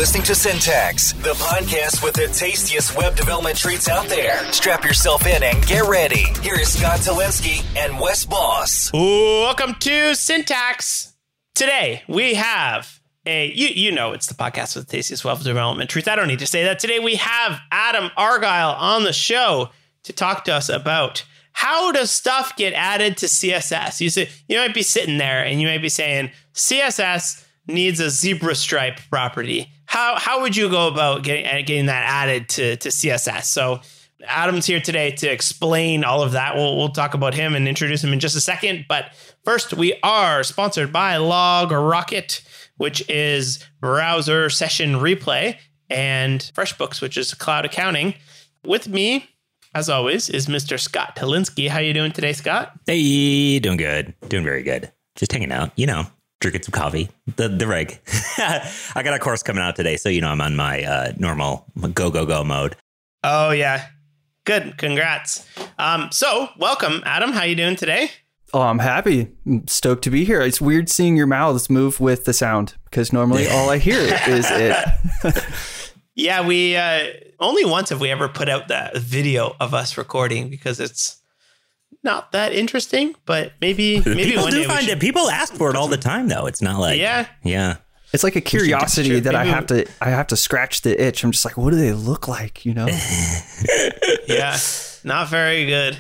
listening to Syntax, the podcast with the tastiest web development treats out there. Strap yourself in and get ready. Here is Scott Talinsky and Wes Boss. Welcome to Syntax. Today we have you know it's the podcast with the tastiest web development treats. I don't need to say that. Today we have Adam Argyle on the show to talk to us about how does stuff get added to CSS. You might be sitting there and you might be saying CSS needs a zebra stripe property. How would you go about getting that added to CSS? So Adam's here today to explain all of that. We'll talk about him and introduce him in just a second. But first, we are sponsored by LogRocket, which is browser session replay, and FreshBooks, which is cloud accounting. With me, as always, is Mr. Scott Talinsky. How you doing today, Scott? Hey, doing good. Doing very good. Just hanging out, drinking some coffee, the reg. I got a course coming out today, so, I'm on my normal go mode. Oh, yeah. Good. Congrats. So welcome, Adam. How you doing today? Oh, I'm happy. I'm stoked to be here. It's weird seeing your mouths move with the sound because normally all I hear is it. Yeah, we only once have we ever put out that video of us recording because it's not that interesting, but maybe people one do day find it. People ask for it all the time, though. It's not like yeah. It's like a curiosity that I have to scratch the itch. I'm just like, what do they look like? Yeah, not very good.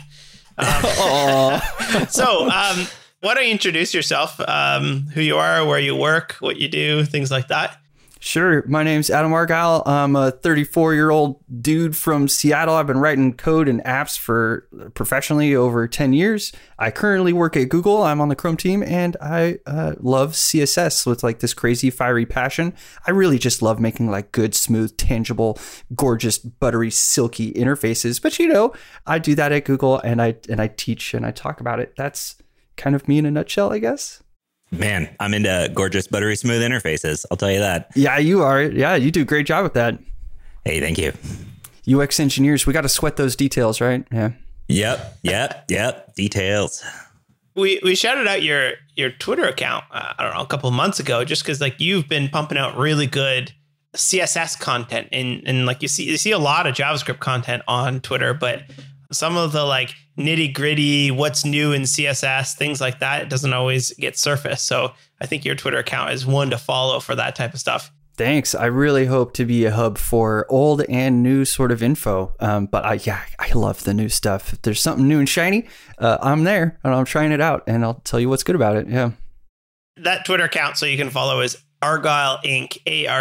So, why don't you introduce yourself? Who you are, where you work, what you do, things like that. Sure. My name's Adam Argyle. I'm a 34-year-old dude from Seattle. I've been writing code and apps for professionally over 10 years. I currently work at Google. I'm on the Chrome team, and I love CSS with like this crazy fiery passion. I really just love making like good, smooth, tangible, gorgeous, buttery, silky interfaces. But I do that at Google, and I teach and I talk about it. That's kind of me in a nutshell, I guess. Man, I'm into gorgeous, buttery, smooth interfaces. I'll tell you that. Yeah, you are. Yeah, you do a great job with that. Hey, thank you. UX engineers, we got to sweat those details, right? Yeah. Yep. Details. We shouted out your Twitter account, I don't know, a couple of months ago, just because like you've been pumping out really good CSS content and like you see a lot of JavaScript content on Twitter, but some of the like nitty gritty, what's new in CSS, things like that, it doesn't always get surfaced. So I think your Twitter account is one to follow for that type of stuff. Thanks. I really hope to be a hub for old and new sort of info. But I love the new stuff. If there's something new and shiny, I'm there and I'm trying it out and I'll tell you what's good about it. Yeah. That Twitter account, so you can follow, is Argyle Inc.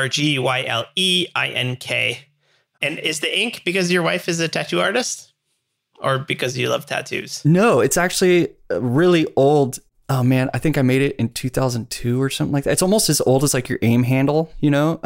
ARGYLEINK. And is the ink because your wife is a tattoo artist? Or because you love tattoos? No, it's actually really old. Oh, man, I think I made it in 2002 or something like that. It's almost as old as like your AIM handle, Yeah.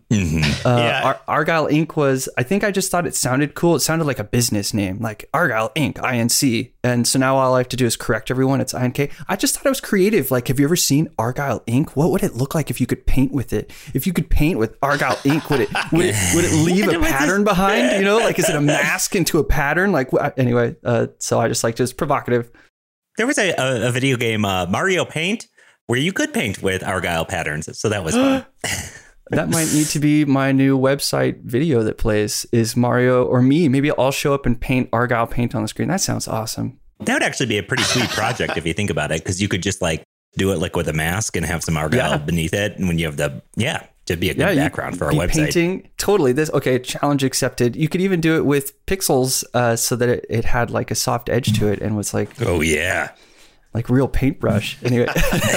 Argyle Inc. was, I think I just thought it sounded cool. It sounded like a business name, like Argyle Inc., INC. And so now all I have to do is correct everyone. It's INK. I just thought it was creative. Like, have you ever seen Argyle Inc.? What would it look like if you could paint with it? If you could paint with Argyle Inc., would it leave a pattern behind? Like, is it a mask into a pattern? Like, anyway, so I just like just provocative. There was a video game, Mario Paint, where you could paint with Argyle patterns. So that was fun. That might need to be my new website video that plays, is Mario or me. Maybe I'll show up and paint Argyle Paint on the screen. That sounds awesome. That would actually be a pretty sweet project if you think about it, because you could just like do it like with a mask and have some Argyle beneath it. And when you have to be a good background for our website. Painting, totally. Challenge accepted. You could even do it with pixels so that it had like a soft edge to it and was like, oh yeah, like real paintbrush. Anyway.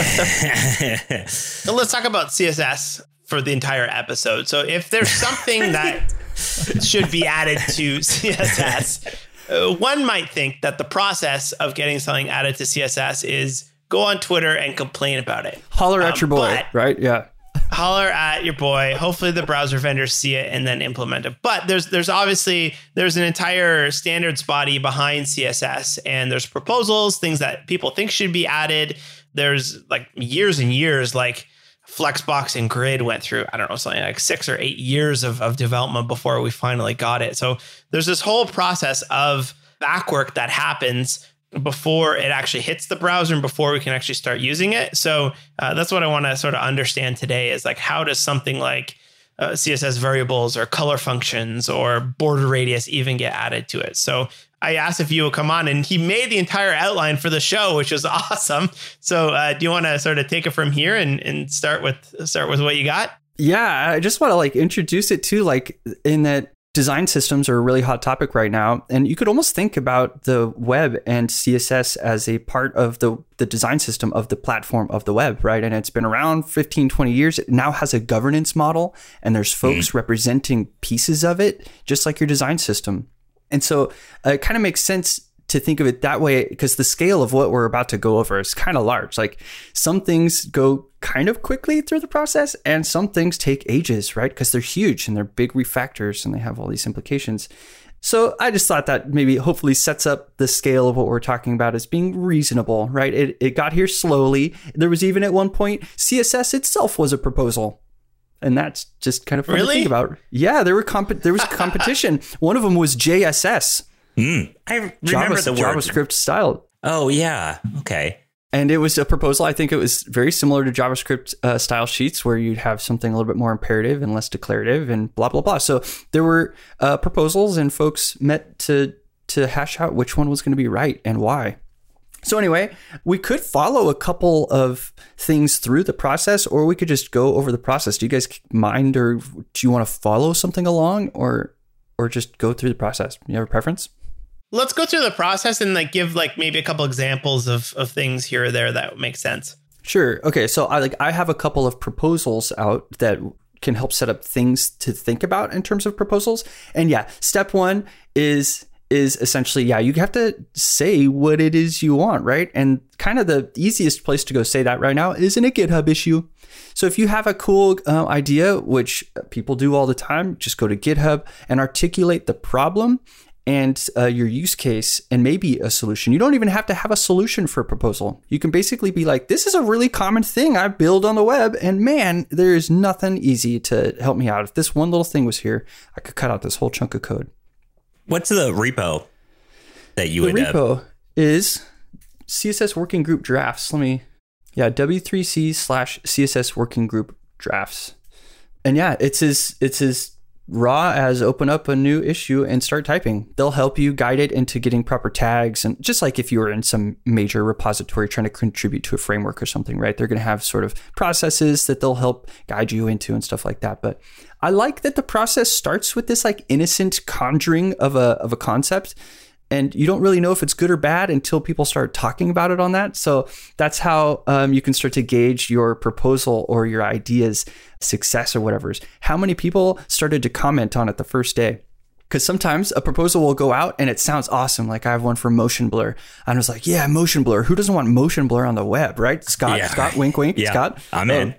So let's talk about CSS for the entire episode. So if there's something that should be added to CSS, one might think that the process of getting something added to CSS is go on Twitter and complain about it. Holler at your boy, right? Yeah. Holler at your boy. Hopefully the browser vendors see it and then implement it. But there's obviously an entire standards body behind CSS, and there's proposals, things that people think should be added. There's like years and years, like Flexbox and Grid went through, I don't know, something like 6 or 8 years of development before we finally got it. So there's this whole process of backwork that happens before it actually hits the browser and before we can actually start using it. So that's what I want to sort of understand today is like, how does something like CSS variables or color functions or border radius even get added to it. So I asked if you would come on, and he made the entire outline for the show, which was awesome. So do you want to sort of take it from here and start with what you got? Yeah, I just want to like introduce it too, like in that design systems are a really hot topic right now. And you could almost think about the web and CSS as a part of the design system of the platform of the web, right? And it's been around 15, 20 years. It now has a governance model, and there's folks representing pieces of it, just like your design system. And so it kind of makes sense to think of it that way, because the scale of what we're about to go over is kind of large. Like some things go kind of quickly through the process, and some things take ages, right? Because they're huge and they're big refactors and they have all these implications. So I just thought that maybe hopefully sets up the scale of what we're talking about as being reasonable, right? It got here slowly. There was even at one point, CSS itself was a proposal. And that's just kind of fun to think about. Yeah, there was competition. One of them was JSS. I remember the word. JavaScript style. Oh, yeah. Okay. And it was a proposal. I think it was very similar to JavaScript style sheets, where you'd have something a little bit more imperative and less declarative and blah, blah, blah. So there were proposals, and folks met to hash out which one was going to be right and why. So anyway, we could follow a couple of things through the process, or we could just go over the process. Do you guys mind, or do you want to follow something along, or just go through the process? You have a preference? Let's go through the process and like give like maybe a couple examples of things here or there that make sense. Sure. Okay. So I have a couple of proposals out that can help set up things to think about in terms of proposals. And yeah, step one is essentially, you have to say what it is you want, right? And kind of the easiest place to go say that right now is in a GitHub issue. So if you have a cool idea, which people do all the time, just go to GitHub and articulate the problem and your use case and maybe a solution. You don't even have to have a solution for a proposal. You can basically be like, this is a really common thing I build on the web, and man, there is nothing easy to help me out. If this one little thing was here, I could cut out this whole chunk of code. What's the repo that you would have? The repo is CSS working group drafts. W3C/CSS working group drafts. And yeah, it's as raw as open up a new issue and start typing. They'll help you guide it into getting proper tags. And just like if you were in some major repository trying to contribute to a framework or something, right? They're going to have sort of processes that they'll help guide you into and stuff like that. But I like that the process starts with this like innocent conjuring of a concept. And you don't really know if it's good or bad until people start talking about it on that. So that's how you can start to gauge your proposal or your idea's success or whatever. How many people started to comment on it the first day? Because sometimes a proposal will go out and it sounds awesome. Like I have one for motion blur. I was like, yeah, motion blur. Who doesn't want motion blur on the web, right? Scott, wink, wink. Yeah. Scott, I'm in.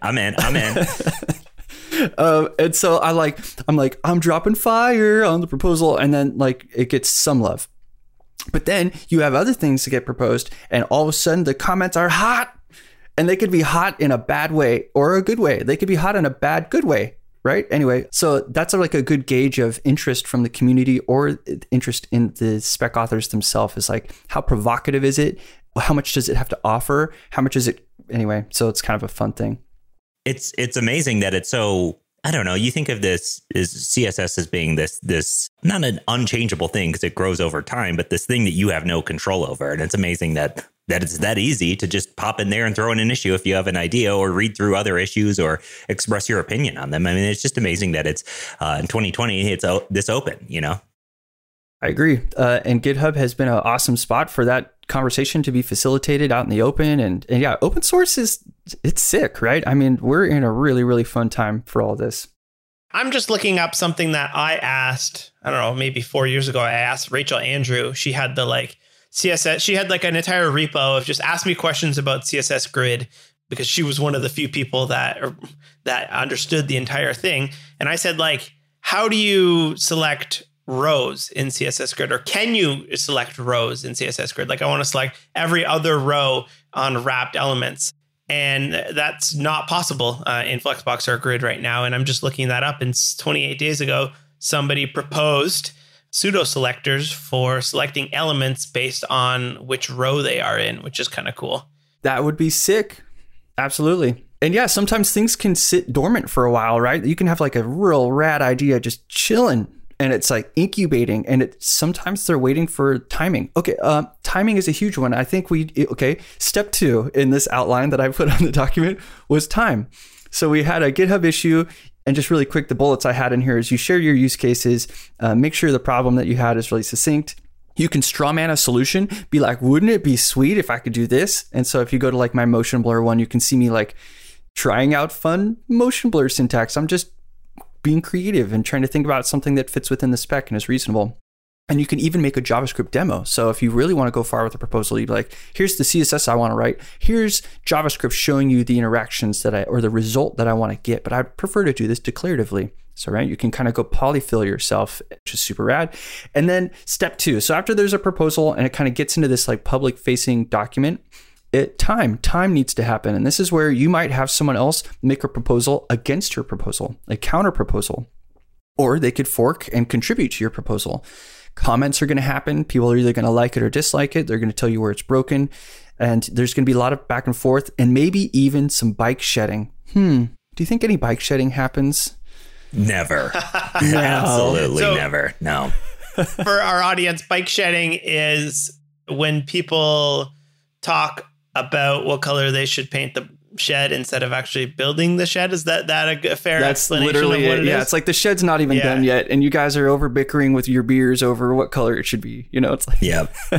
And so I'm dropping fire on the proposal, and then like it gets some love. But then you have other things to get proposed, and all of a sudden the comments are hot, and they could be hot in a bad way or a good way. They could be hot in a bad, good way, right? Anyway, so that's like a good gauge of interest from the community or interest in the spec authors themselves. Is like, how provocative is it? How much does it have to offer? How much is it? Anyway, so it's kind of a fun thing. It's amazing that it's so, I don't know, you think of this as CSS as being this not an unchangeable thing because it grows over time, but this thing that you have no control over. And it's amazing that it's that easy to just pop in there and throw in an issue if you have an idea, or read through other issues or express your opinion on them. I mean, it's just amazing that it's in 2020, it's this open, you know? I agree. And GitHub has been an awesome spot for that conversation to be facilitated out in the open. And yeah, open source it's sick, right? I mean, we're in a really, really fun time for all this. I'm just looking up something that I asked, I don't know, maybe 4 years ago. I asked Rachel Andrew. She had the like CSS. She had like an entire repo of just ask me questions about CSS Grid, because she was one of the few people that understood the entire thing. And I said, like, how do you select rows in CSS Grid, or can you select rows in CSS Grid? Like I want to select every other row on wrapped elements, and that's not possible in Flexbox or Grid right now. And I'm just looking that up, and 28 days ago, somebody proposed pseudo selectors for selecting elements based on which row they are in, which is kind of cool. That would be sick. Absolutely. And yeah, sometimes things can sit dormant for a while, right? You can have like a real rad idea just chilling and it's like incubating, and sometimes they're waiting for timing. Okay, timing is a huge one. I think step 2 in this outline that I put on the document was time. So we had a GitHub issue, and just really quick, the bullets I had in here is you share your use cases, make sure the problem that you had is really succinct. You can straw man a solution, be like, wouldn't it be sweet if I could do this? And so if you go to like my motion blur one, you can see me like trying out fun motion blur syntax. I'm just being creative and trying to think about something that fits within the spec and is reasonable. And you can even make a JavaScript demo. So if you really want to go far with a proposal, you'd be like, here's the CSS I want to write. Here's JavaScript showing you the interactions or the result that I want to get. But I prefer to do this declaratively. So, right, you can kind of go polyfill yourself, which is super rad. And then step 2. So after there's a proposal and it kind of gets into this like public facing document, time needs to happen. And this is where you might have someone else make a proposal against your proposal, a counter proposal, or they could fork and contribute to your proposal. Comments are going to happen. People are either going to like it or dislike it. They're going to tell you where it's broken. And there's going to be a lot of back and forth and maybe even some bike shedding. Do you think any bike shedding happens? Never. Absolutely never. No. For our audience, bike shedding is when people talk about what color they should paint the shed instead of actually building the shed. Is that a fair explanation literally of what it is? It's like the shed's not even done yet, and you guys are over bickering with your beers over what color it should be. You know, it's like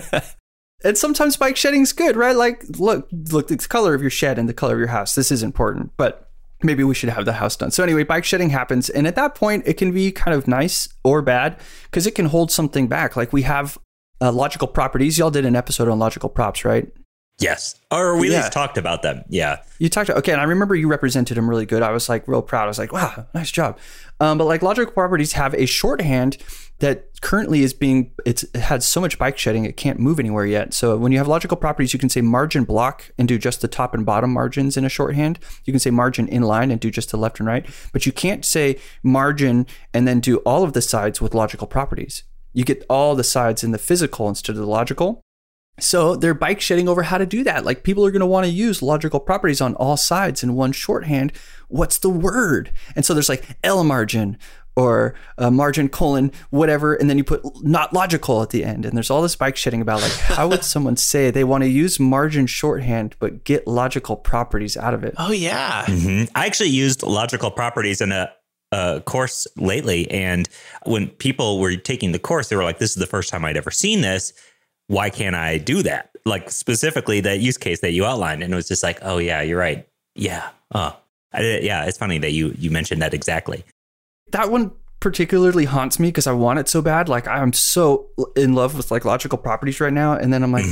And sometimes bike shedding's good, right? Like, look, the color of your shed and the color of your house. This is important, but maybe we should have the house done. So anyway, bike shedding happens, and at that point, it can be kind of nice or bad because it can hold something back. Like we have logical properties. Y'all did an episode on logical props, right? Yes. Or we at least talked about them. Yeah. You talked. Okay. And I remember you represented them really good. I was like real proud. I was like, wow, nice job. But like logical properties have a shorthand that currently it had so much bike shedding, it can't move anywhere yet. So when you have logical properties, you can say margin block and do just the top and bottom margins in a shorthand. You can say margin inline and do just the left and right. But you can't say margin and then do all of the sides with logical properties. You get all the sides in the physical instead of the logical. So they're bike shedding over how to do that. Like people are going to want to use logical properties on all sides in one shorthand. What's the word? And so there's like L margin or margin colon, whatever. And then you put not logical at the end. And there's all this bike shedding about like, how would someone say they want to use margin shorthand, but get logical properties out of it? Oh, yeah. Mm-hmm. I actually used logical properties in a course lately. And when people were taking the course, they were like, this is the first time I'd ever seen this. Why can't I do that? Like specifically that use case that you outlined. And it was just like, oh yeah, you're right. Yeah. It's funny that you mentioned that exactly. That one particularly haunts me because I want it so bad. Like I'm so in love with like logical properties right now. And then I'm like,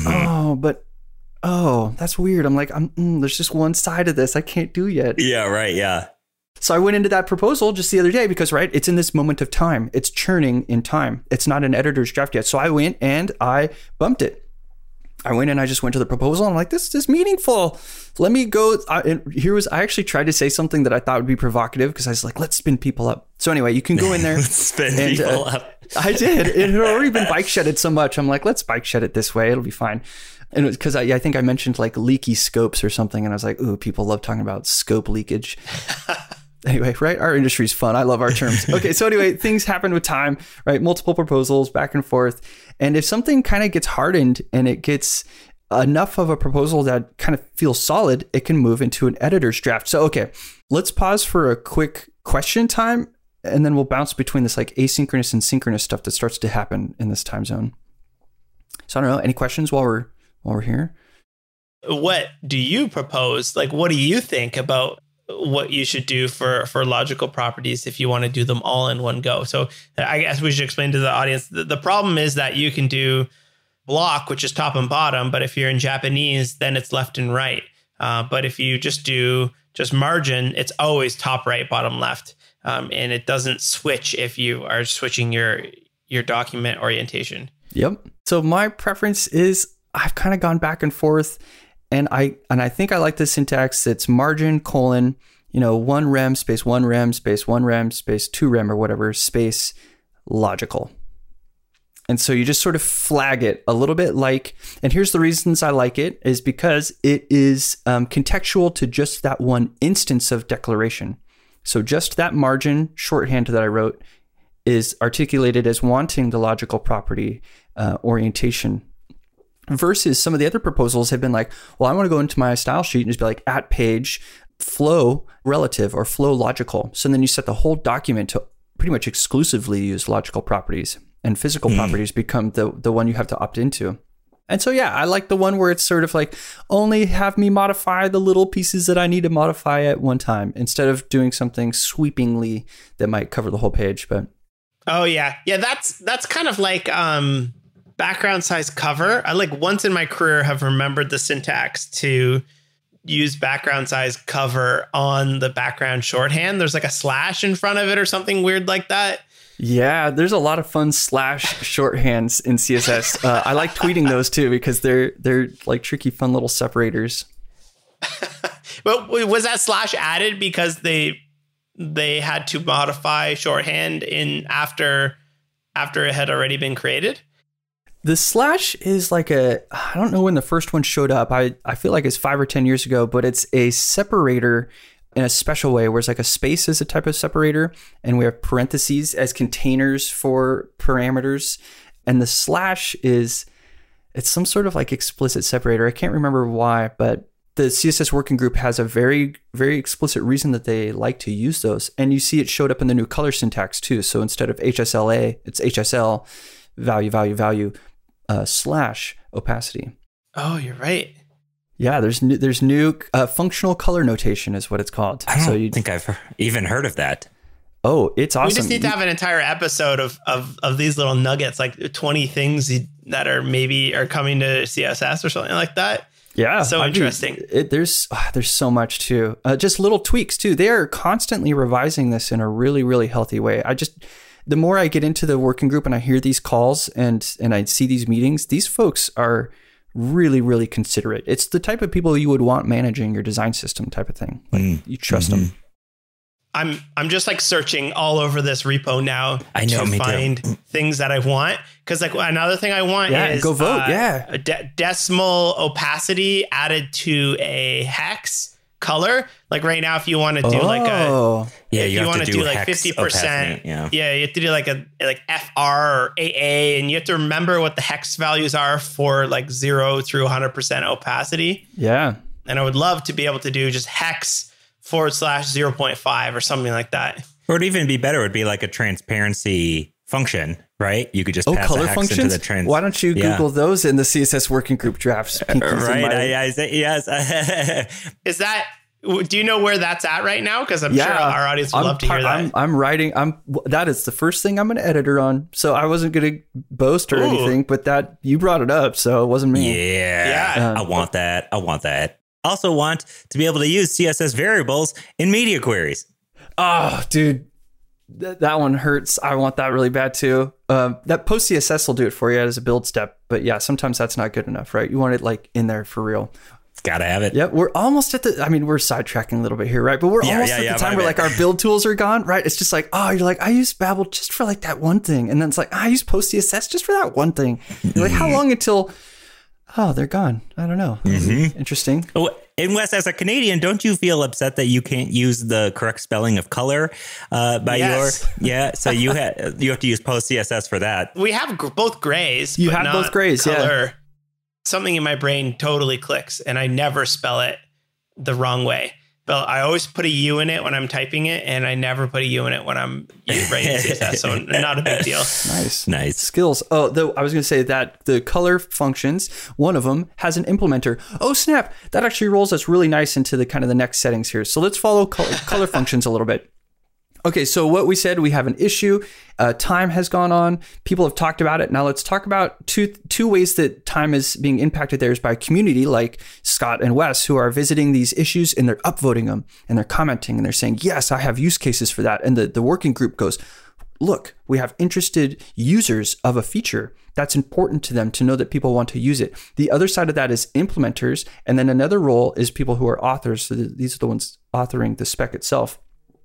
that's weird. I'm like, there's just one side of this I can't do yet. Yeah, right. Yeah. So I went into that proposal just the other day because, right, it's in this moment of time. It's churning in time. It's not an editor's draft yet. So I went and I bumped it. I went and I just went to the proposal. And I'm like, this is meaningful. Let me go. I actually tried to say something that I thought would be provocative because I was like, let's spin people up. So anyway, you can go in there. Spin people up. I did. It had already been bike shedded so much. I'm like, let's bike shed it this way. It'll be fine. And it was because I think I mentioned like leaky scopes or something. And I was like, ooh, people love talking about scope leakage. Anyway, right? Our industry is fun. I love our terms. Okay, so anyway, things happen with time, right? Multiple proposals back and forth. And if something kind of gets hardened and it gets enough of a proposal that kind of feels solid, it can move into an editor's draft. So, okay, let's pause for a quick question time, and then we'll bounce between this like asynchronous and synchronous stuff that starts to happen in this time zone. So I don't know, any questions while we're here? What do you propose? Like, what do you think about what you should do for logical properties if you want to do them all in one go? So I guess we should explain to the audience. The problem is that you can do block, which is top and bottom, but if you're in Japanese, then it's left and right. But if you just do margin, it's always top, right, bottom, left. And it doesn't switch if you are switching your document orientation. Yep. So my preference is I've kind of gone back and forth. And I think I like the syntax. It's margin colon, 1 rem space 1 rem space 1 rem space 2 rem or whatever space logical. And so you just sort of flag it a little bit like, and here's the reasons I like it, is because it is contextual to just that one instance of declaration. So just that margin shorthand that I wrote is articulated as wanting the logical property orientation, versus some of the other proposals have been like, well, I want to go into my style sheet and just be like at page flow relative or flow logical. So then you set the whole document to pretty much exclusively use logical properties, and physical properties become the one you have to opt into. And so, yeah, I like the one where it's sort of like only have me modify the little pieces that I need to modify at one time instead of doing something sweepingly that might cover the whole page. But oh yeah. Yeah, that's kind of like background size cover. I like once in my career have remembered the syntax to use background size cover on the background shorthand. There's like a slash in front of it or something weird like that. Yeah, there's a lot of fun slash shorthands in CSS. I like tweeting those too because they're like tricky, fun little separators. Well, was that slash added because they had to modify shorthand after it had already been created? The slash is like I don't know when the first one showed up. I feel like it's 5 or 10 years ago, but it's a separator in a special way where it's like a space is a type of separator and we have parentheses as containers for parameters. And the slash it's some sort of like explicit separator. I can't remember why, but the CSS working group has a very, very explicit reason that they like to use those. And you see it showed up in the new color syntax too. So instead of HSLA, it's HSL value, slash opacity. Oh, you're right. Yeah, there's new functional color notation is what it's called. I don't think I've even heard of that. Oh, it's awesome. We just need to have an entire episode of these little nuggets, like 20 things that are coming to CSS or something like that. Yeah, so interesting. There's so much too. Just little tweaks too. They are constantly revising this in a really, really healthy way. The more I get into the working group and I hear these calls and I see these meetings, these folks are really, really considerate. It's the type of people you would want managing your design system type of thing. Like you trust them. I'm just like searching all over this repo now to find things that I want. Because like another thing I want is go vote. A decimal opacity added to a hex color. Like right now, if you want to do you want to do like 50%, you have to do like FR or AA, and you have to remember what the hex values are for like 0 through 100% opacity. Yeah, and I would love to be able to do just hex /0.5 or something like that. Or it'd even be better. It would be like a transparency function, right? You could just pass color a hex functions into the trans. Why don't you Google those in the CSS working group drafts? Right. I say yes. Is that? Do you know where that's at right now? Because I'm sure our audience would love to hear that. I'm writing. That is the first thing I'm an editor on. So I wasn't going to boast or anything, but that you brought it up, so it wasn't me. Yeah. I want that. Also want to be able to use CSS variables in media queries. Oh, dude. That one hurts. I want that really bad too. That post CSS will do it for you as a build step. But yeah, sometimes that's not good enough, right? You want it like in there for real. Gotta have it. Yeah, we're almost at we're sidetracking a little bit here, right? But we're almost at the time where like our build tools are gone, right? It's just like, you're like, I use Babel just for like that one thing. And then it's like, I use post CSS just for that one thing. You're like, how long until... Oh, they're gone. I don't know. Interesting. Oh, and Wes, as a Canadian, don't you feel upset that you can't use the correct spelling of color so you have to use post CSS for that. We have both grays. You have both grays, color. Yeah. Something in my brain totally clicks, and I never spell it the wrong way. But I always put a U in it when I'm typing it, and I never put a U in it when I'm writing CSS. So not a big deal. Nice skills. Oh, though I was going to say that the color functions, one of them has an implementer. Oh snap! That actually rolls us really nice into the kind of the next settings here. So let's follow color functions a little bit. Okay, so what we said, we have an issue. Time has gone on. People have talked about it. Now let's talk about two ways that time is being impacted. There is by community like Scott and Wes, who are visiting these issues and they're upvoting them and they're commenting and they're saying, yes, I have use cases for that. And the working group goes, look, we have interested users of a feature. That's important to them to know that people want to use it. The other side of that is implementers. And then another role is people who are authors. So these are the ones authoring the spec itself.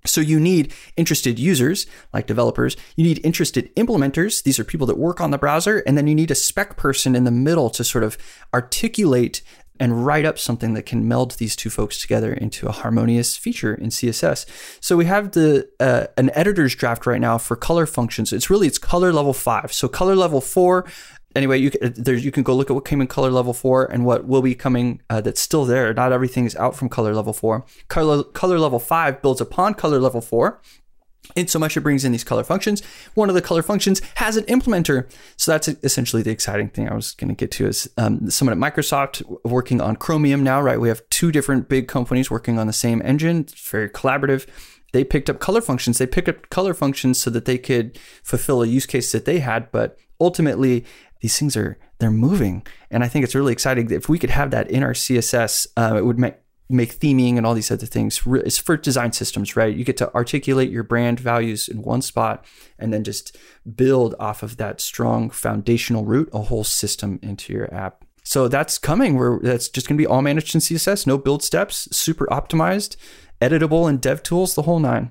So you need interested users, like developers. You need interested implementers. These are people that work on the browser. And then you need a spec person in the middle to sort of articulate and write up something that can meld these two folks together into a harmonious feature in CSS. So we have an editor's draft right now for color functions. It's color level 5. So color level 4, anyway, you can go look at what came in color level 4 and what will be coming that's still there. Not everything is out from color level 4. Color level 5 builds upon color level 4. In so much it brings in these color functions. One of the color functions has an implementer. So that's essentially the exciting thing I was going to get to is someone at Microsoft working on Chromium now, right? We have 2 different big companies working on the same engine. It's very collaborative. They picked up color functions. They picked up color functions so that they could fulfill a use case that they had. But ultimately, these things they're moving. And I think it's really exciting that if we could have that in our CSS, it would make theming and all these other things. It's for design systems, right? You get to articulate your brand values in one spot and then just build off of that strong foundational root, a whole system into your app. So that's coming that's just going to be all managed in CSS, no build steps, super optimized, editable in DevTools, the whole 9.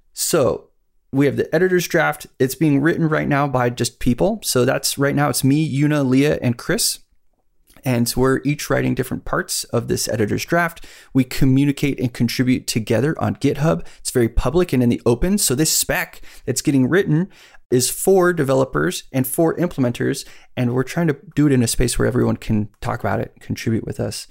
So we have the editor's draft. It's being written right now by just people. So that's right now it's me, Yuna, Leah, and Chris. And we're each writing different parts of this editor's draft. We communicate and contribute together on GitHub. It's very public and in the open. So this spec that's getting written is for developers and for implementers. And we're trying to do it in a space where everyone can talk about it, contribute with us.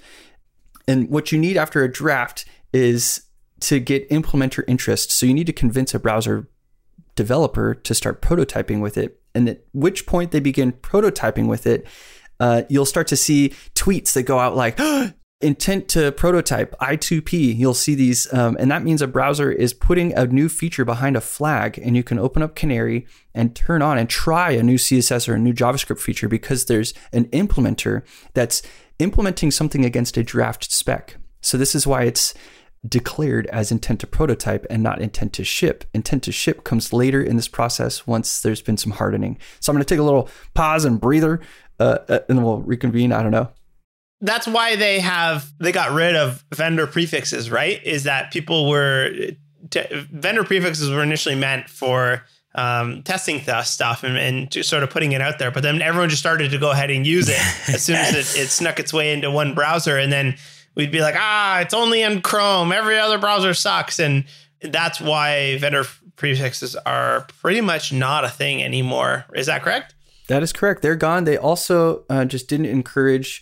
And what you need after a draft is to get implementer interest. So you need to convince a browser developer to start prototyping with it. And at which point they begin prototyping with it, you'll start to see tweets that go out like, intent to prototype, I2P. You'll see these, and that means a browser is putting a new feature behind a flag, and you can open up Canary and turn on and try a new CSS or a new JavaScript feature because there's an implementer that's implementing something against a draft spec. So this is why it's declared as intent to prototype and not intent to ship. Intent to ship comes later in this process once there's been some hardening. So I'm going to take a little pause and breather, and then we'll reconvene. I don't know. That's why they got rid of vendor prefixes, right? Is that vendor prefixes were initially meant for testing stuff and just sort of putting it out there. But then everyone just started to go ahead and use it as soon as it snuck its way into one browser. And then we'd be like, it's only in Chrome. Every other browser sucks. And that's why vendor prefixes are pretty much not a thing anymore. Is that correct? That is correct. They're gone. They also just didn't encourage,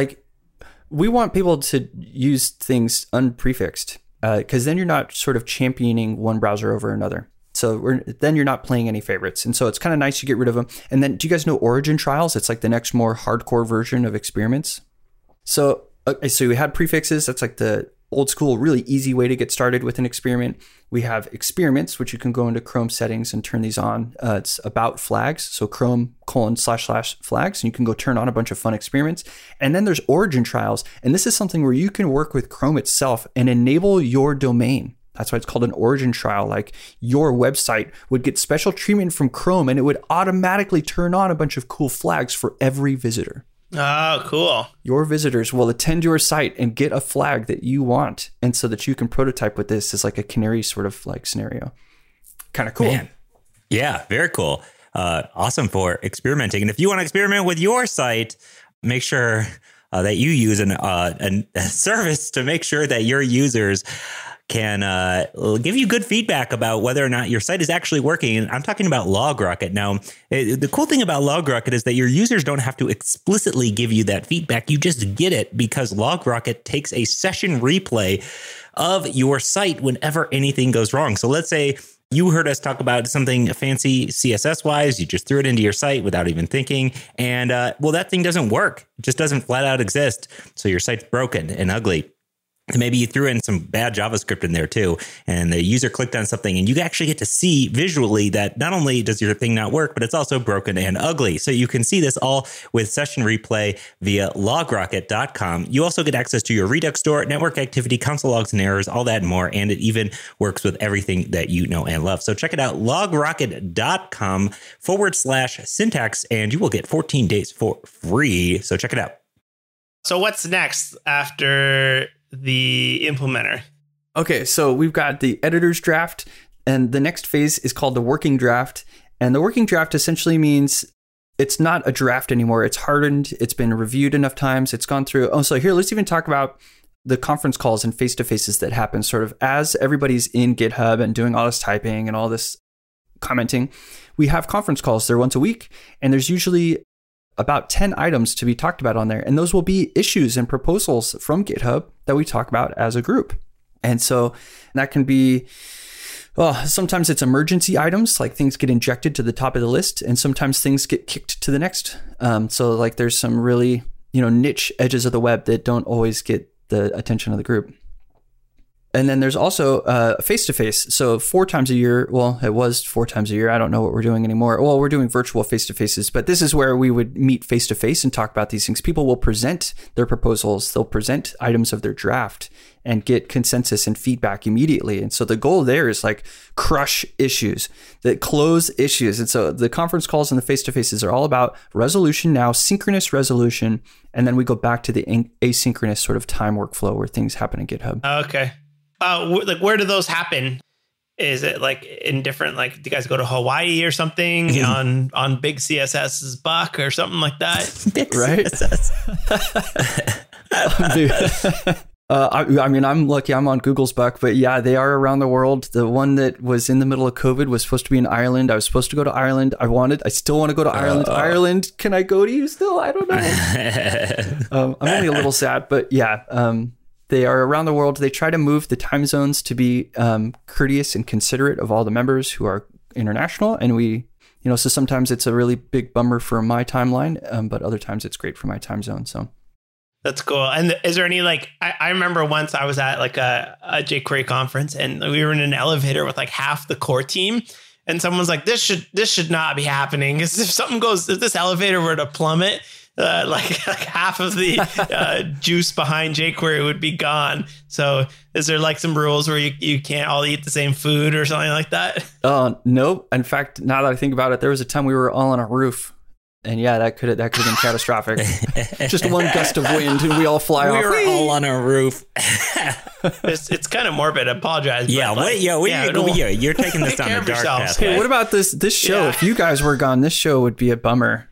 we want people to use things unprefixed because then you're not sort of championing one browser over another. So then you're not playing any favorites. And so it's kind of nice to get rid of them. And then do you guys know Origin Trials? It's like the next more hardcore version of experiments. So we had prefixes. That's like the old school, really easy way to get started with an experiment. We have experiments, which you can go into Chrome settings and turn these on. It's about flags. So Chrome://flags, and you can go turn on a bunch of fun experiments. And then there's Origin Trials. And this is something where you can work with Chrome itself and enable your domain. That's why it's called an origin trial. Like your website would get special treatment from Chrome and it would automatically turn on a bunch of cool flags for every visitor. Oh, cool. Your visitors will attend your site and get a flag that you want. And so that you can prototype with this as like a canary sort of like scenario. Kind of cool. Man. Yeah, very cool. Awesome for experimenting. And if you want to experiment with your site, make sure that you use a service to make sure that your users can give you good feedback about whether or not your site is actually working. And I'm talking about LogRocket. Now, the cool thing about LogRocket is that your users don't have to explicitly give you that feedback. You just get it because LogRocket takes a session replay of your site whenever anything goes wrong. So let's say you heard us talk about something fancy CSS wise. You just threw it into your site without even thinking. And that thing doesn't work. It just doesn't flat out exist. So your site's broken and ugly. Maybe you threw in some bad JavaScript in there too, and the user clicked on something, and you actually get to see visually that not only does your thing not work, but it's also broken and ugly. So you can see this all with Session Replay via logrocket.com. You also get access to your Redux store, network activity, console logs and errors, all that and more, and it even works with everything that you know and love. So check it out, logrocket.com/syntax, and you will get 14 days for free. So check it out. So what's next after the implementer? Okay, so we've got the editor's draft, and the next phase is called the working draft. And the working draft essentially means it's not a draft anymore. It's hardened. It's been reviewed enough times. It's gone through. Oh, so here, let's even talk about the conference calls and face-to-faces that happen sort of as everybody's in GitHub and doing all this typing and all this commenting. We have conference calls. They're once a week, and there's usually about 10 items to be talked about on there. And those will be issues and proposals from GitHub that we talk about as a group. And so that can be, well, sometimes it's emergency items, like things get injected to the top of the list, and sometimes things get kicked to the next. So like there's some really, niche edges of the web that don't always get the attention of the group. And then there's also face-to-face. So 4 times a year, well, it was 4 times a year. I don't know what we're doing anymore. Well, we're doing virtual face-to-faces, but this is where we would meet face-to-face and talk about these things. People will present their proposals. They'll present items of their draft and get consensus and feedback immediately. And so the goal there is like crush issues, that close issues. And so the conference calls and the face-to-faces are all about resolution now, synchronous resolution. And then we go back to the asynchronous sort of time workflow where things happen in GitHub. Okay. Like where do those happen? Is it like in different, like, do you guys go to Hawaii or something on Big CSS's buck or something like that? Big right? I mean, I'm lucky I'm on Google's buck, but yeah, they are around the world. The one that was in the middle of COVID was supposed to be in Ireland. I was supposed to go to Ireland. I still want to go to Ireland. Ireland, can I go to you still? I don't know. I'm only a little sad, but yeah, they are around the world. They try to move the time zones to be courteous and considerate of all the members who are international. And we, so sometimes it's a really big bummer for my timeline, but other times it's great for my time zone. So that's cool. And is there any, like, I remember once I was at like a jQuery conference and we were in an elevator with like half the core team. And someone's like, this should not be happening. Because if this elevator were to plummet, like half of the juice behind jQuery would be gone. So is there like some rules where you can't all eat the same food or something like that? Nope. In fact, now that I think about it, there was a time we were all on a roof. And yeah, that could have been catastrophic. Just one gust of wind and we all fly off. We were all on a roof. It's kind of morbid. I apologize. Yeah, you're taking this down the dark path. Hey, what about this show? Yeah. If you guys were gone, this show would be a bummer.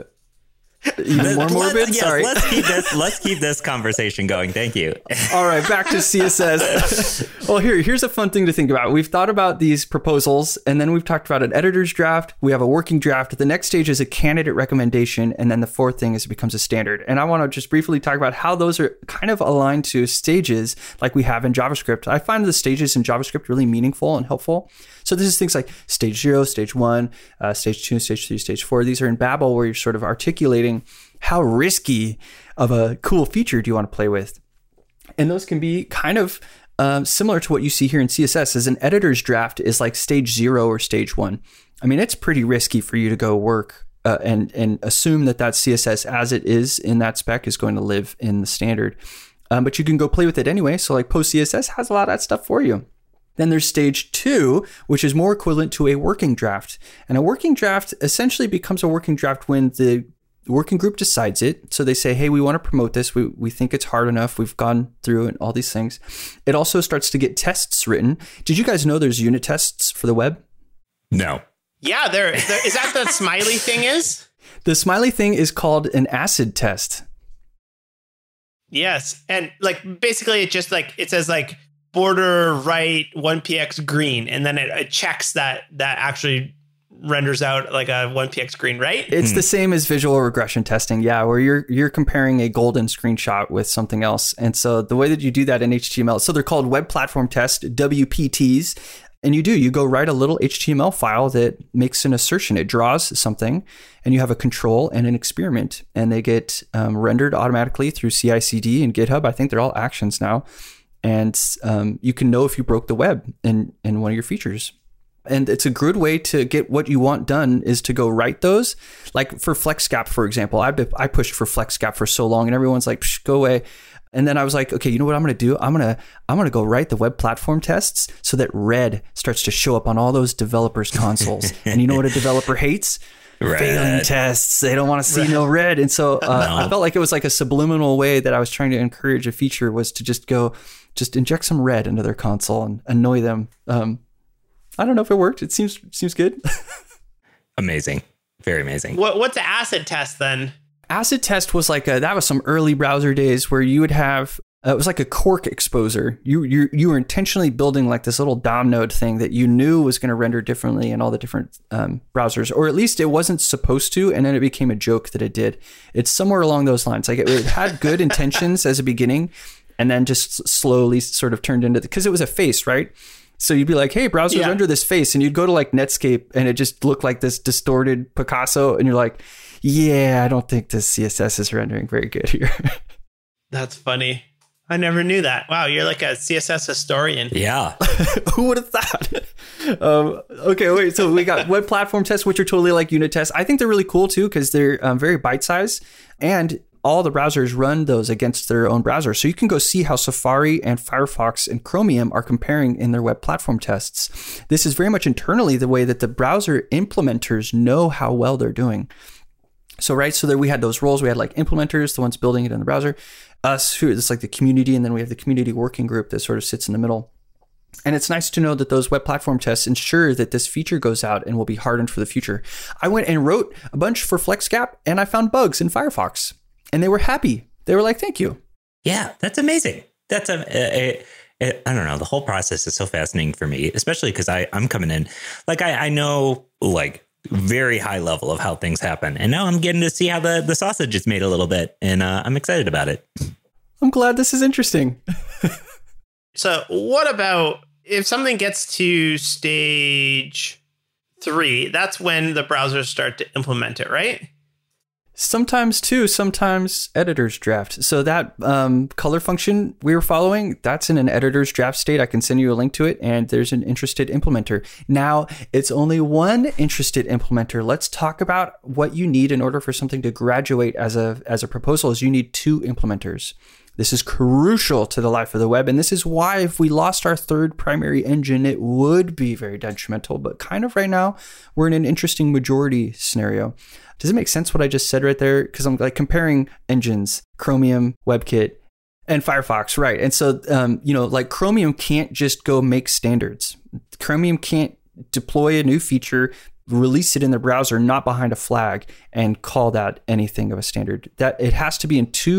Even more morbid? Sorry. Let's keep this conversation going. Thank you. All right, back to CSS. Well, here's a fun thing to think about. We've thought about these proposals, and then we've talked about an editor's draft. We have a working draft. The next stage is a candidate recommendation, and then the fourth thing is it becomes a standard. And I want to just briefly talk about how those are kind of aligned to stages like we have in JavaScript. I find the stages in JavaScript really meaningful and helpful. So this is things like stage 0, stage 1, stage 2, stage 3, stage 4. These are in Babel where you're sort of articulating how risky of a cool feature do you want to play with. And those can be kind of similar to what you see here in CSS as an editor's draft is like stage 0 or stage 1. I mean, it's pretty risky for you to go work and assume that CSS as it is in that spec is going to live in the standard. But you can go play with it anyway. So like Post CSS has a lot of that stuff for you. Then there's stage 2, which is more equivalent to a working draft. And a working draft essentially becomes a working draft when the working group decides it. So they say, hey, we want to promote this. We think it's hard enough. We've gone through and all these things. It also starts to get tests written. Did you guys know there's unit tests for the web? No. Yeah, there is that the smiley thing is? The smiley thing is called an acid test. Yes. And like basically it just like it says like border right 1px green, and then it checks that actually renders out like a 1px green, right? It's the same as visual regression testing, yeah, where you're comparing a golden screenshot with something else. And so the way that you do that in HTML, so they're called Web Platform Test, WPTs, and you go write a little HTML file that makes an assertion. It draws something, and you have a control and an experiment, and they get rendered automatically through CI/CD and GitHub. I think they're all actions now. And you can know if you broke the web in one of your features. And it's a good way to get what you want done is to go write those. Like for FlexGap, for example, I pushed for FlexGap for so long and everyone's like, go away. And then I was like, okay, you know what I'm going to do? I'm going to go write the web platform tests so that red starts to show up on all those developers' consoles. And you know what a developer hates? failing tests. They don't want to see no red. And so I felt like it was like a subliminal way that I was trying to encourage a feature was to just inject some red into their console and annoy them. I don't know if it worked. It seems good. Amazing. Very amazing. What's an acid test then? Acid test was like that was some early browser days where you would have it was like a cork exposer. You were intentionally building like this little DOM node thing that you knew was going to render differently in all the different browsers, or at least it wasn't supposed to, and then it became a joke that it did. It's somewhere along those lines. Like it had good intentions as a beginning, and then just slowly sort of turned into because it was a face, right? So you'd be like, hey, browser, render this face. And you'd go to like Netscape and it just looked like this distorted Picasso. And you're like, yeah, I don't think this CSS is rendering very good here. That's funny. I never knew that. Wow, you're like a CSS historian. Yeah. Who would have thought? Okay, wait. So we got web platform tests, which are totally like unit tests. I think they're really cool too because they're very bite-sized. And all the browsers run those against their own browser. So you can go see how Safari and Firefox and Chromium are comparing in their web platform tests. This is very much internally the way that the browser implementers know how well they're doing. So, right, so there we had those roles. We had like implementers, the ones building it in the browser, us, who is like the community, and then we have the community working group that sort of sits in the middle. And it's nice to know that those web platform tests ensure that this feature goes out and will be hardened for the future. I went and wrote a bunch for FlexGap, and I found bugs in Firefox. And they were happy. They were like, thank you. Yeah, that's amazing. That's I don't know. The whole process is so fascinating for me, especially because I'm coming in. Like, I know, like, very high level of how things happen. And now I'm getting to see how the sausage is made a little bit. And I'm excited about it. I'm glad this is interesting. So what about if something gets to stage 3, that's when the browsers start to implement it, right? Sometimes too, sometimes editors draft. So that color function we were following, that's in an editor's draft state. I can send you a link to it, and there's an interested implementer. Now, it's only one interested implementer. Let's talk about what you need in order for something to graduate as a proposal is you need 2 implementers. This is crucial to the life of the web. And this is why if we lost our third primary engine, it would be very detrimental. But kind of right now, we're in an interesting majority scenario. Does it make sense what I just said right there? Because I'm like comparing engines, Chromium, WebKit, and Firefox, right? And so, like Chromium can't just go make standards. Chromium can't deploy a new feature, release it in the browser, not behind a flag, and call that anything of a standard. That it has to be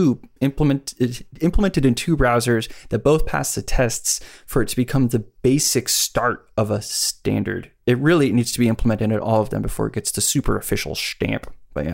implemented in 2 browsers that both pass the tests for it to become the basic start of a standard. It really needs to be implemented in all of them before it gets the super official stamp. But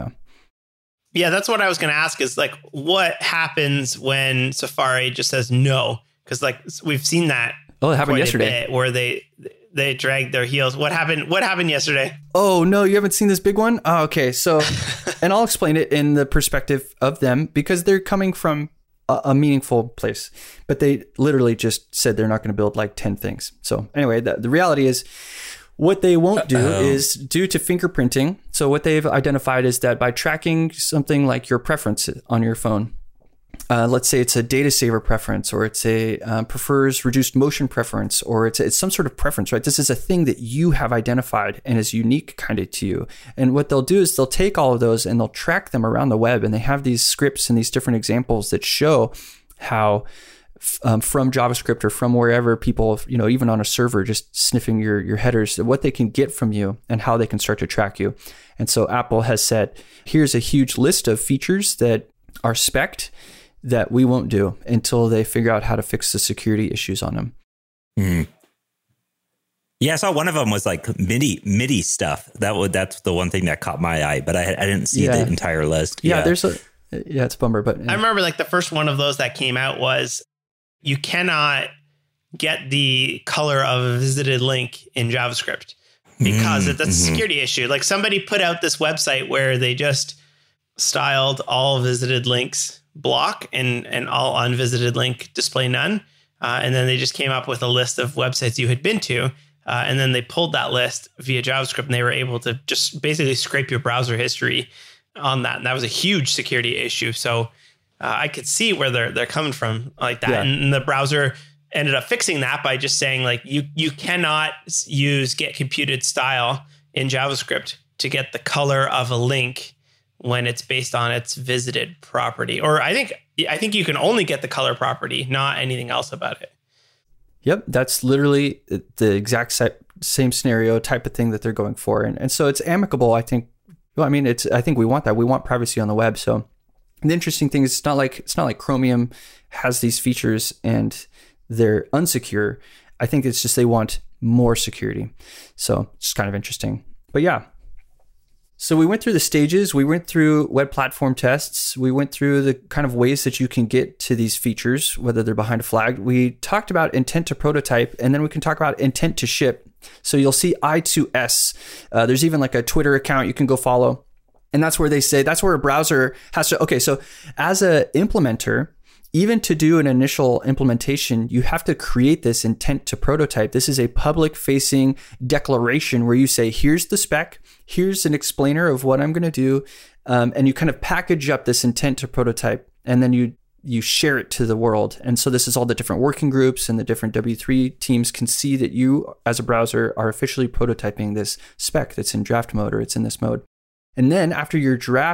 yeah, that's what I was going to ask is like, what happens when Safari just says no? Because like we've seen that. Oh, it happened yesterday where they dragged their heels. What happened yesterday? Oh, no, you haven't seen this big one? Oh, okay. So, and I'll explain it in the perspective of them because they're coming from a meaningful place, but they literally just said they're not going to build like 10 things. So anyway, the reality is what they won't do is due to fingerprinting. So what they've identified is that by tracking something like your preference on your phone, let's say it's a data saver preference, or it's a prefers reduced motion preference, or it's some sort of preference, right? This is a thing that you have identified and is unique kind of to you. And what they'll do is they'll take all of those and they'll track them around the web. And they have these scripts and these different examples that show how from JavaScript or from wherever people, even on a server, just sniffing your headers, what they can get from you and how they can start to track you. And so Apple has said, here's a huge list of features that are spec'd that we won't do until they figure out how to fix the security issues on them. Mm. Yeah, I saw one of them was like MIDI stuff. That's the one thing that caught my eye, but I didn't see the entire list. Yeah, it's a bummer, but I remember like the first one of those that came out was you cannot get the color of a visited link in JavaScript because that's a security issue. Like somebody put out this website where they just styled all visited links block and all unvisited link display none. And then they just came up with a list of websites you had been to. And then they pulled that list via JavaScript and they were able to just basically scrape your browser history on that. And that was a huge security issue. So I could see where they're coming from like that. Yeah. And the browser ended up fixing that by just saying like, you cannot use get computed style in JavaScript to get the color of a link when it's based on its visited property. Or I think you can only get the color property, not anything else about it. Yep, that's literally the exact same scenario type of thing that they're going for. And so it's amicable, I think. Well, I mean, I think we want that. We want privacy on the web. So the interesting thing is it's not like Chromium has these features and they're unsecure. I think it's just they want more security. So it's kind of interesting. But yeah. So we went through the stages. We went through web platform tests. We went through the kind of ways that you can get to these features, whether they're behind a flag. We talked about intent to prototype, and then we can talk about intent to ship. So you'll see I2S. There's even like a Twitter account you can go follow. And that's where they say, that's where a browser has to, okay, so as a implementer, even to do an initial implementation, you have to create this intent to prototype. This is a public facing declaration where you say, here's the spec, here's an explainer of what I'm going to do. And you kind of package up this intent to prototype, and then you share it to the world. And so this is all the different working groups and the different W3 teams can see that you as a browser are officially prototyping this spec that's in draft mode, or it's in this mode. And then after your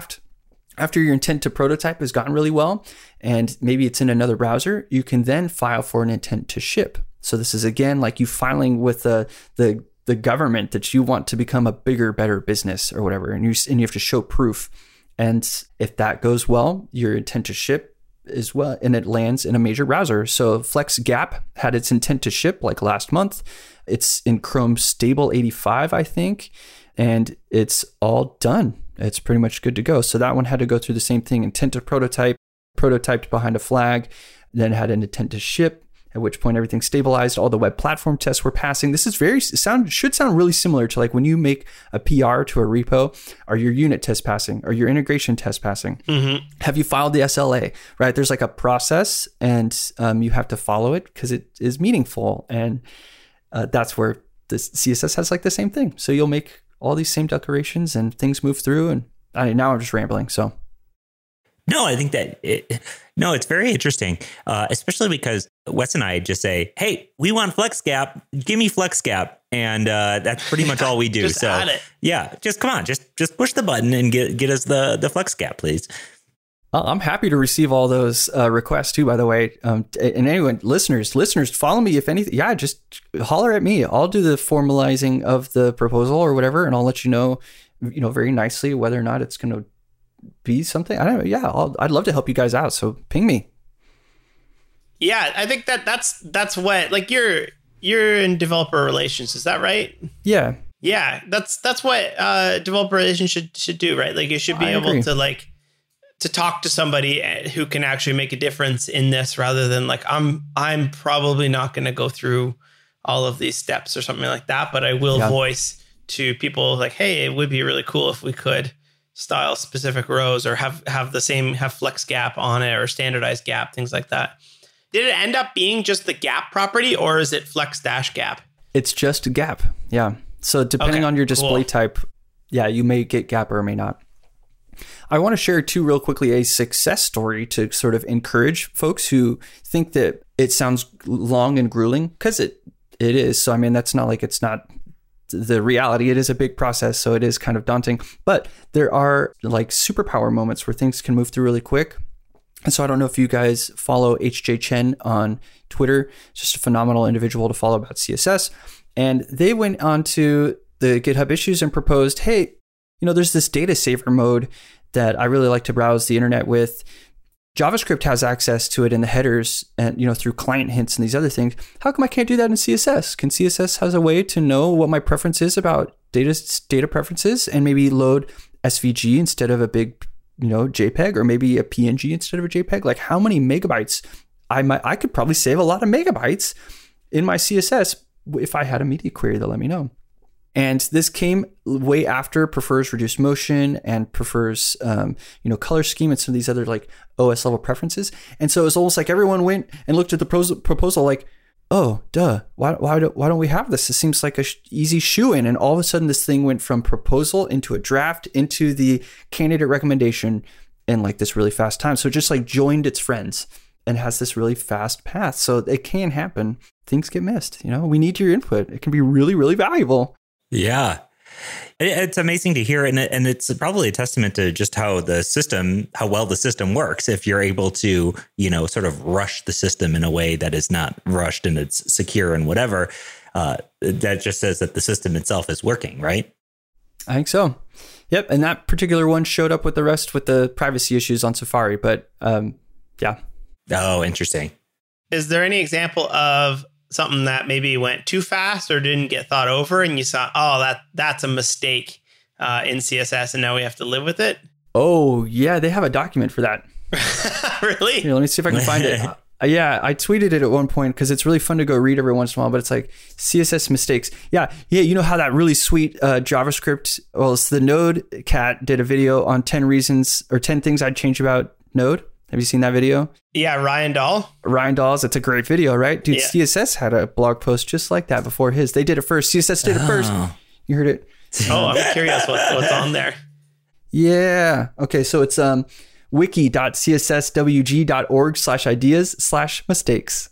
intent to prototype has gotten really well, and maybe it's in another browser, you can then file for an intent to ship. So this is again like you filing with the government that you want to become a bigger, better business or whatever, and you have to show proof. And if that goes well, your intent to ship as well, and it lands in a major browser. So FlexGap had its intent to ship like last month. It's in Chrome Stable 85, I think, and it's all done. It's pretty much good to go. So that one had to go through the same thing, intent to prototype, prototyped behind a flag, then had an intent to ship, at which point everything stabilized. All the web platform tests were passing. This is should sound really similar to like when you make a PR to a repo. Are your unit tests passing? Are your integration tests passing? Mm-hmm. Have you filed the SLA? Right? There's like a process, and you have to follow it because it is meaningful. And that's where the CSS has like the same thing. So you'll make all these same declarations and things move through. And now I'm just rambling. So. No, I think that it's very interesting, especially because Wes and I just say, hey, we want FlexGap. Give me FlexGap. And that's pretty much all we do. Just add it. Yeah, just come on, just push the button and get us the FlexGap, please. I'm happy to receive all those requests too, by the way. And anyone, listeners, follow me if anything. Yeah, just holler at me. I'll do the formalizing of the proposal or whatever, and I'll let you know very nicely whether or not it's going to be something. I don't know. Yeah, I'd love to help you guys out. So ping me. Yeah, I think that's what, like, you're in developer relations. Is that right? Yeah. Yeah, that's what developer relations should do, right? Like, you should be able to talk to somebody who can actually make a difference in this, rather than like, I'm probably not going to go through all of these steps or something like that, but I will voice to people like, hey, it would be really cool if we could style specific rows or have FlexGap on it or standardized gap, things like that. Did it end up being just the gap property, or is it flex-gap? It's just a gap. Yeah. So depending on your display type, you may get gap or may not. I want to share too real quickly a success story to sort of encourage folks who think that it sounds long and grueling, because it is. So I mean, that's not like it's not the reality. It is a big process, so it is kind of daunting. But there are like superpower moments where things can move through really quick. And so I don't know if you guys follow HJ Chen on Twitter. It's just a phenomenal individual to follow about CSS. And they went on to the GitHub issues and proposed, hey, there's this data saver mode that I really like to browse the internet with. JavaScript has access to it in the headers and, through client hints and these other things. How come I can't do that in CSS? Can CSS has a way to know what my preference is about data preferences, and maybe load SVG instead of a big, JPEG, or maybe a PNG instead of a JPEG? Like, how many megabytes? I could probably save a lot of megabytes in my CSS if I had a media query that let me know. And this came way after prefers reduced motion and prefers, color scheme and some of these other like OS level preferences. And so it's almost like everyone went and looked at the proposal like, oh, duh, why don't we have this? It seems like a easy shoe-in. And all of a sudden this thing went from proposal into a draft into the candidate recommendation in like this really fast time. So it just like joined its friends and has this really fast path. So it can happen. Things get missed. We need your input. It can be really, really valuable. Yeah. It's amazing to hear, and it's probably a testament to just how well the system works. If you're able to, sort of rush the system in a way that is not rushed and it's secure and whatever, that just says that the system itself is working, right? I think so. Yep, and that particular one showed up with the rest with the privacy issues on Safari, but yeah. Oh, interesting. Is there any example of something that maybe went too fast or didn't get thought over and you saw, that's a mistake in CSS and now we have to live with it? Oh, yeah, they have a document for that. Really? Here, let me see if I can find it. Yeah, I tweeted it at one point because it's really fun to go read every once in a while, but it's like CSS mistakes. Yeah, you know how that really sweet JavaScript, well, it's the Node cat did a video on 10 reasons or 10 things I'd change about Node. Have you seen that video? Yeah, Ryan Dahl. It's a great video, right? Dude, Yeah. CSS had a blog post just like that before his. They did it first. CSS did it first. You heard it. Oh, I'm curious what's on there. Yeah. Okay, so it's wiki.csswg.org/ideas/mistakes.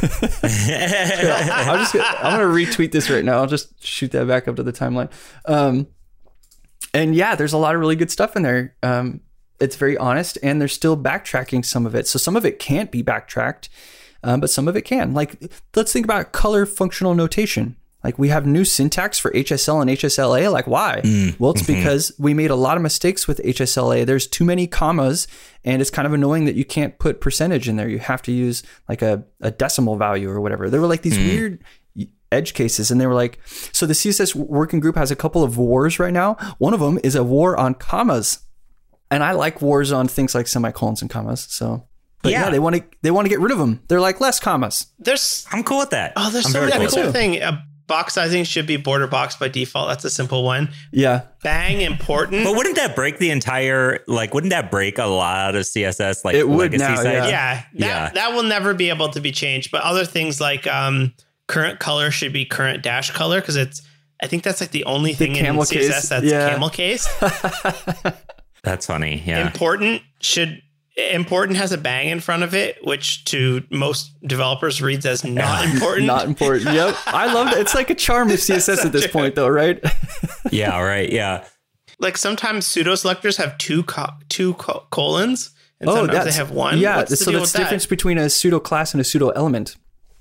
I'm going to retweet this right now. I'll just shoot that back up to the timeline. And yeah, there's a lot of really good stuff in there. It's very honest, and they're still backtracking some of it. So some of it can't be backtracked, but some of it can. Like, let's think about color functional notation. Like, we have new syntax for HSL and HSLA. Like, why? Well, it's because we made a lot of mistakes with HSLA. There's too many commas, and it's kind of annoying that you can't put percentage in there. You have to use like a decimal value or whatever. There were like these weird edge cases, and they were like, so the CSS working group has a couple of wars right now. One of them is a war on commas. And I like wars on things like semicolons and commas. So, but yeah, they want to get rid of them. They're like, less commas. I'm cool with that. There's I'm so very many cool. cool thing. Box sizing should be border box by default. That's a simple one. Yeah. Bang, important. But wouldn't that break wouldn't that break a lot of CSS like it would legacy now, side? Yeah. That will never be able to be changed. But other things like current color should be current dash color, because I think that's like the only thing in CSS case. that's camel case. That's funny. Yeah. Important has a bang in front of it, which to most developers reads as not important. Not important. Yep. I love it. It's like a charm of CSS at this point, though, right? Yeah. Right. Yeah. Like sometimes pseudo selectors have two colons, and sometimes they have one. Yeah. What's the So deal that's with the difference between a pseudo class and a pseudo element.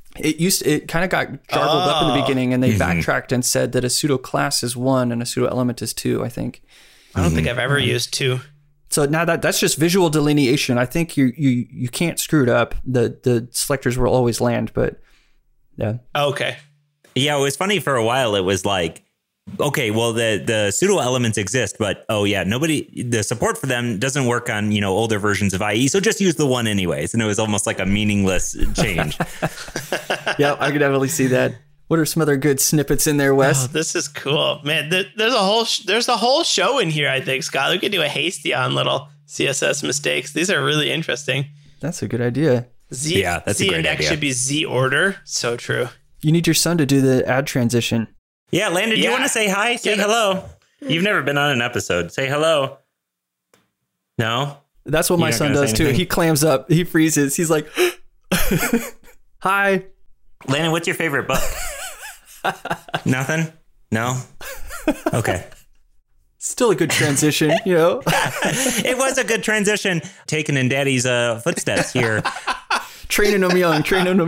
It kind of got garbled up in the beginning, and they backtracked and said that a pseudo class is 1 and a pseudo element is 2, I think. I don't think I've ever used 2. So now that's just visual delineation. I think you can't screw it up. The selectors will always land, but yeah. Okay. Yeah, it was funny for a while. It was like, okay, well, the pseudo elements exist, but the support for them doesn't work on, older versions of IE. So just use the one anyways. And it was almost like a meaningless change. Yeah, I could definitely see that. What are some other good snippets in there, Wes? Oh, this is cool, man. There's a whole show in here, I think, Scott. We could do a hasty on little CSS mistakes. These are really interesting. That's a good idea. That's a great Z-index idea. should be Z order. So true. You need your son to do the ad transition. Yeah, Landon, do you want to say hi? Say hello. You've never been on an episode. Say hello. No? That's what my son does too. He clams up. He freezes. He's like, hi. Landon, what's your favorite book? Nothing? No? Okay. Still a good transition, It was a good transition. Taking in Daddy's footsteps here. Training them young.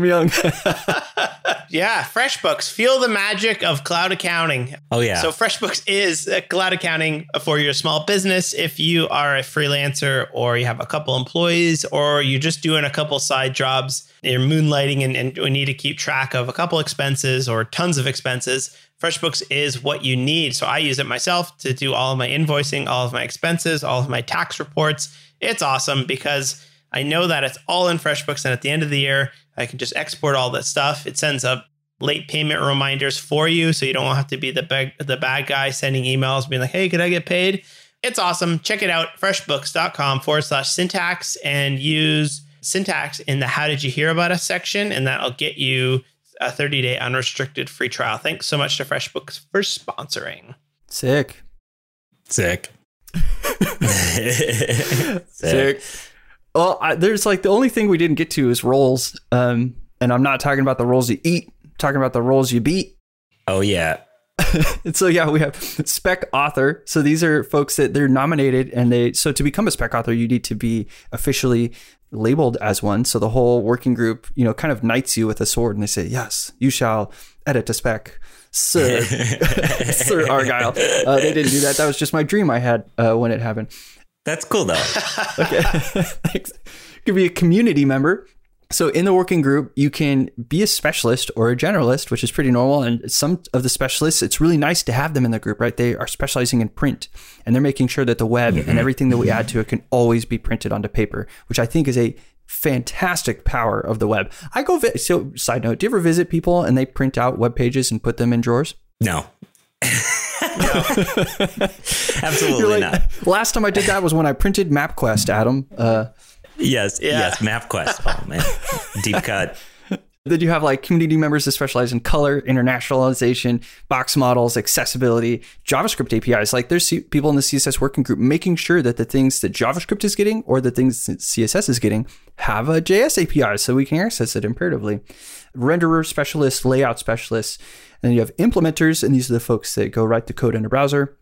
Yeah, FreshBooks. Feel the magic of cloud accounting. Oh, yeah. So FreshBooks is cloud accounting for your small business. If you are a freelancer or you have a couple employees or you're just doing a couple side jobs, you're moonlighting and we need to keep track of a couple expenses or tons of expenses, FreshBooks is what you need. So I use it myself to do all of my invoicing, all of my expenses, all of my tax reports. It's awesome because I know that it's all in FreshBooks, and at the end of the year, I can just export all that stuff. It sends up late payment reminders for you, so you don't have to be the bad guy sending emails being like, hey, could I get paid? It's awesome. Check it out, freshbooks.com/syntax, and use syntax in the How Did You Hear About Us section, and that'll get you a 30-day unrestricted free trial. Thanks so much to FreshBooks for sponsoring. Sick. Well, there's like the only thing we didn't get to is roles. And I'm not talking about the roles you eat, I'm talking about the roles you beat. Oh, yeah. And so, yeah, we have spec author. So these are folks that they're nominated, and so to become a spec author, you need to be officially labeled as one. So the whole working group, kind of knights you with a sword, and they say, yes, you shall edit a spec, Sir, Sir Argyle. They didn't do that. That was just my dream I had when it happened. That's cool, though. Okay. Thanks. You could be a community member. So in the working group, you can be a specialist or a generalist, which is pretty normal. And some of the specialists, it's really nice to have them in the group, right? They are specializing in print, and they're making sure that the web and everything that we add to it can always be printed onto paper, which I think is a fantastic power of the web. So side note, do you ever visit people and they print out web pages and put them in drawers? No. Absolutely not. Last time I did that was when I printed MapQuest, Adam. Yes, MapQuest. Oh, man. Deep cut. Then you have like community members that specialize in color, internationalization, box models, accessibility, JavaScript APIs. Like there's people in the CSS working group making sure that the things that JavaScript is getting or the things that CSS is getting have a JS API so we can access it imperatively. Renderer specialists, layout specialists, and then you have implementers, and these are the folks that go write the code in a browser.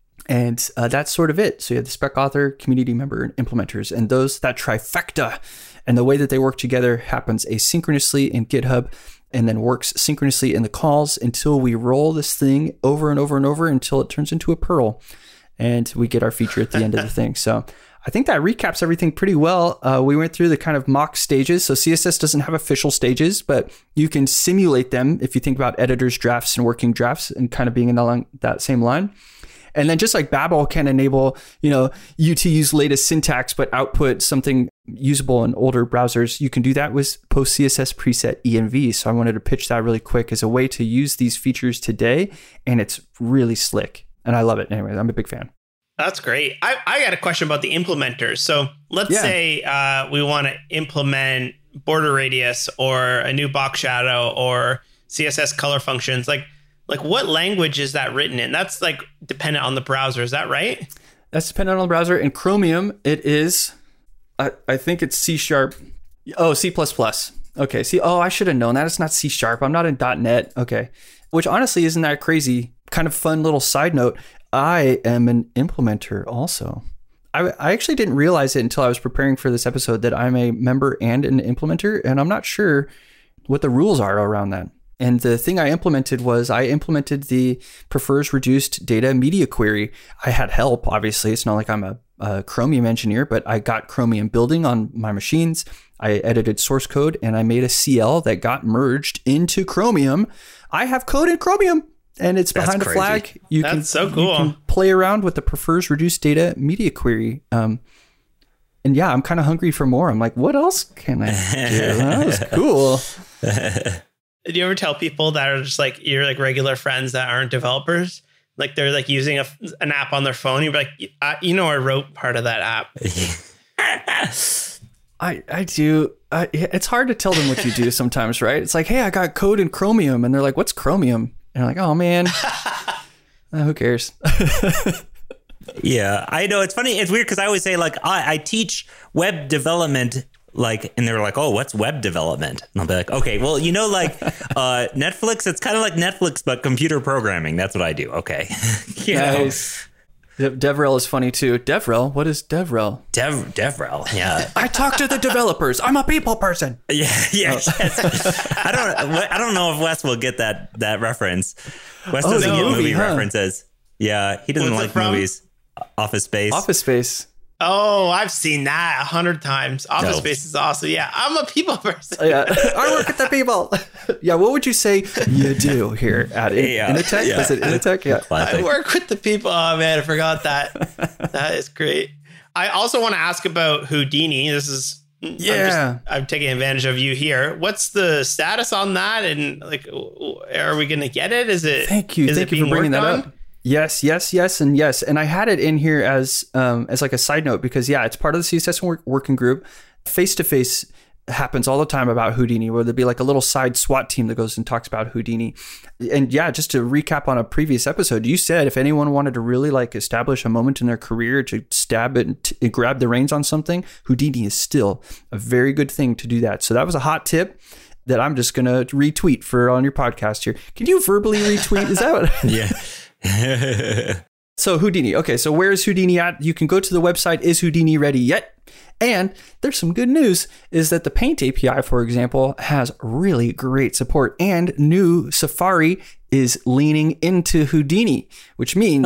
And that's sort of it. So you have the spec author, community member, and implementers. And that trifecta, and the way that they work together happens asynchronously in GitHub and then works synchronously in the calls until we roll this thing over and over and over until it turns into a Perl. And we get our feature at the end of the thing. So I think that recaps everything pretty well. We went through the kind of mock stages. So CSS doesn't have official stages, but you can simulate them if you think about editors, drafts, and working drafts and kind of being along that same line. And then just like Babel can enable, you to use latest syntax, but output something usable in older browsers, you can do that with Post CSS preset env. So I wanted to pitch that really quick as a way to use these features today. And it's really slick. And I love it. Anyway, I'm a big fan. That's great. I got a question about the implementers. So let's say we want to implement border radius or a new box shadow or CSS color functions. Like what language is that written in? That's like dependent on the browser. Is that right? That's dependent on the browser. In Chromium, it is, I think it's C#. Oh, C++. Okay. I should have known that. It's not C#. I'm not in .NET. Okay. Which honestly isn't that crazy. Kind of fun little side note. I am an implementer also. I actually didn't realize it until I was preparing for this episode that I'm a member and an implementer, and I'm not sure what the rules are around that. And the thing I implemented was I implemented the prefers reduced data media query. I had help, obviously. It's not like I'm a Chromium engineer, but I got Chromium building on my machines. I edited source code and I made a CL that got merged into Chromium. I have code in Chromium and it's behind a flag. That's so cool. You can play around with the prefers reduced data media query. And yeah, I'm kind of hungry for more. I'm like, what else can I do? That was cool. Do you ever tell people that are just like your like regular friends that aren't developers, like they're like using an app on their phone? You're like, I wrote part of that app. I do. It's hard to tell them what you do sometimes, right? It's like, hey, I got code in Chromium, and they're like, what's Chromium? And I'm like, oh man, who cares? Yeah, I know. It's funny. It's weird because I always say like I teach web development. And they were like, oh, what's web development? And I'll be like, okay, well, Netflix, it's kind of like Netflix, but computer programming. That's what I do. Okay. Nice. DevRel is funny too. DevRel? What is DevRel? DevRel. Yeah. I talk to the developers. I'm a people person. Yeah. Yes. I don't know if Wes will get that reference. Wes doesn't get movie references. Yeah. He doesn't like movies. Office Space. Office Space. Oh, I've seen that 100 times. Office Space is awesome. Yeah, I'm a people person. Yeah, I work with the people. Yeah, what would you say you do here at Initech? Yeah. Was it Initech? Yeah. I work with the people. Oh, man, I forgot that. That is great. I also want to ask about Houdini. This is, I'm taking advantage of you here. What's the status on that? And like, are we going to get it? Is it? Thank you. Thank you for bringing that up. Yes, and yes. And I had it in here as like a side note because, it's part of the CSS working group. Face-to-face happens all the time about Houdini, where there'd be like a little side SWAT team that goes and talks about Houdini. And just to recap on a previous episode, you said if anyone wanted to really like establish a moment in their career to stab it and grab the reins on something, Houdini is still a very good thing to do that. So that was a hot tip. that I'm just going to retweet for on your podcast here. Can you verbally retweet? Is that what? Yeah. So Houdini. Okay, so where is Houdini at? You can go to the website, Is Houdini Ready Yet? And there's some good news is that the Paint API, for example, has really great support, and new Safari is leaning into Houdini, which means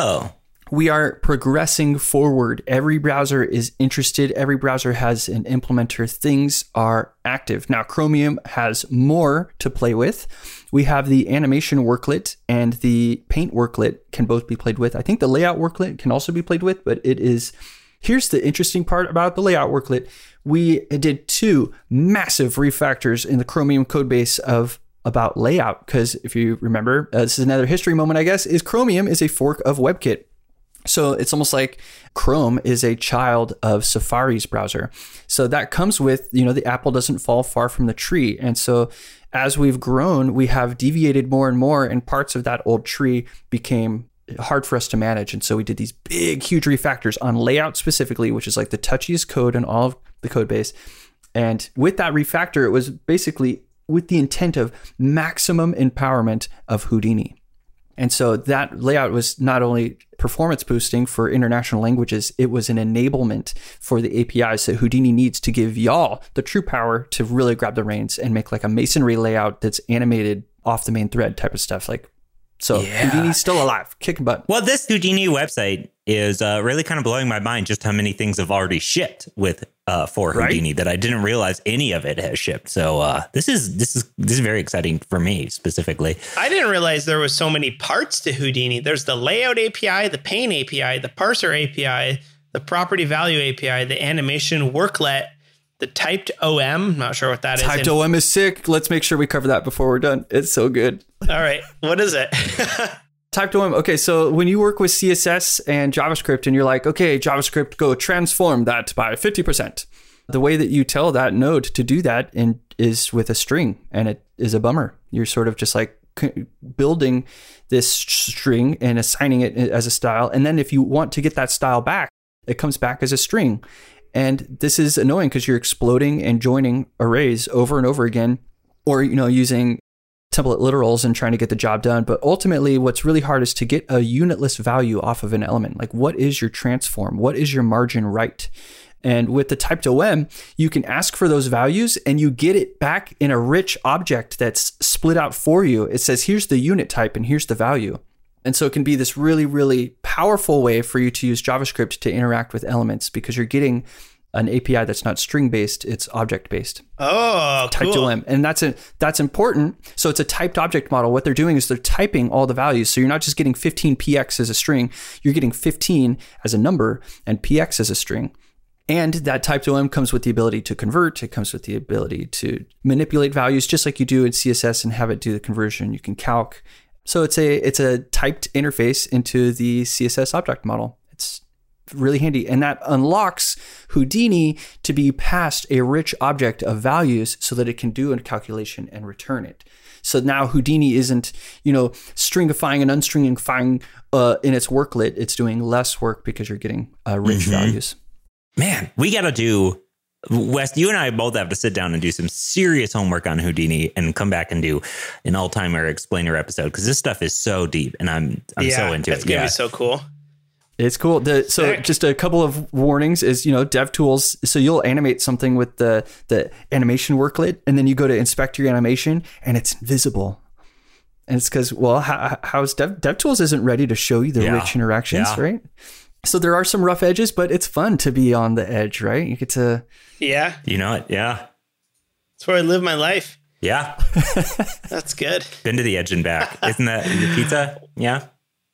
we are progressing forward. Every browser is interested. Every browser has an implementer. Things are active. Now, Chromium has more to play with. We have the animation worklet and the Paint worklet can both be played with. I think the layout worklet can also be played with, but it is... Here's the interesting part about the layout worklet. We did 2 massive refactors in the Chromium codebase about layout, because if you remember, this is another history moment, I guess, is Chromium is a fork of WebKit. So it's almost like Chrome is a child of Safari's browser. So that comes with, the apple doesn't fall far from the tree. And so as we've grown, we have deviated more and more, and parts of that old tree became hard for us to manage. And so we did these big, huge refactors on layout specifically, which is like the touchiest code in all of the code base. And with that refactor, it was basically with the intent of maximum empowerment of Houdini. And so that layout was not only performance boosting for international languages, it was an enablement for the APIs that Houdini needs to give y'all the true power to really grab the reins and make like a masonry layout that's animated off the main thread type of stuff. Houdini's still alive, kicking butt. Well, this Houdini website is really kind of blowing my mind just how many things have already shipped with for Houdini that I didn't realize any of it has shipped. So this is very exciting for me specifically. I didn't realize there was so many parts to Houdini. There's the layout API, the Paint API, the parser API, the property value API, the animation worklet, the typed OM. Not sure what that is. Typed OM is sick. Let's make sure we cover that before we're done. It's so good. All right. What is it? Typed OM. Okay, so when you work with CSS and JavaScript and you're like, okay, JavaScript, go transform that by 50%. The way that you tell that node to do that is with a string, and it is a bummer. You're sort of just like building this string and assigning it as a style. And then if you want to get that style back, it comes back as a string. And this is annoying because you're exploding and joining arrays over and over again, or, using template literals and trying to get the job done. But ultimately, what's really hard is to get a unitless value off of an element. Like, what is your transform? What is your margin right? And with the typed OM, you can ask for those values and you get it back in a rich object that's split out for you. It says, here's the unit type and here's the value. And so it can be this really, really powerful way for you to use JavaScript to interact with elements, because you're getting an API that's not string-based, it's object-based. Oh, typed cool. OM. And that's important. So it's a typed object model. What they're doing is they're typing all the values. So you're not just getting 15px as a string, you're getting 15 as a number and px as a string. And that typed OM comes with the ability to convert. It comes with the ability to manipulate values just like you do in CSS and have it do the conversion. You can calc. So it's a typed interface into the CSS object model. It's really handy. And that unlocks Houdini to be passed a rich object of values so that it can do a calculation and return it. So now Houdini isn't, stringifying and unstringifying in its worklet. It's doing less work because you're getting rich values. Man, we got to do... Wes, you and I both have to sit down and do some serious homework on Houdini and come back and do an all-timer explainer episode, because this stuff is so deep and I'm so into it. It's gonna be so cool. It's cool. So just a couple of warnings is, DevTools. So you'll animate something with the animation worklet, and then you go to inspect your animation and it's invisible. And it's because, how's DevTools isn't ready to show you the rich interactions, right? So there are some rough edges, but it's fun to be on the edge, right? You get to... Yeah. You know it, yeah. That's where I live my life. Yeah. That's good. Been to the edge and back. Isn't that your pizza? Yeah.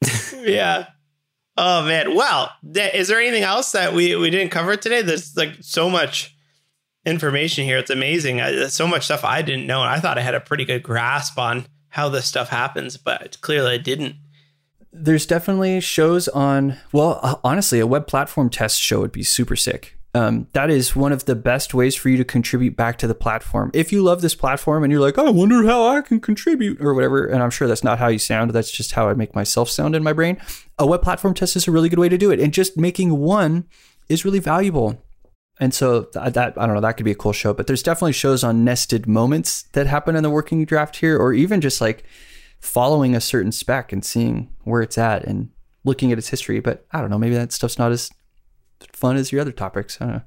Yeah. Oh, man. Well, is there anything else that we didn't cover today? There's like so much information here. It's amazing. There's so much stuff I didn't know. And I thought I had a pretty good grasp on how this stuff happens, but clearly I didn't. There's definitely shows on, honestly, a web platform test show would be super sick. That is one of the best ways for you to contribute back to the platform. If you love this platform and you're like, I wonder how I can contribute or whatever, and I'm sure that's not how you sound, that's just how I make myself sound in my brain. A web platform test is a really good way to do it. And just making one is really valuable. And so that I don't know, that could be a cool show. But there's definitely shows on nested moments that happen in the working draft here, or even just like following a certain spec and seeing where it's at and looking at its history. But I don't know, maybe that stuff's not as fun as your other topics. I don't know.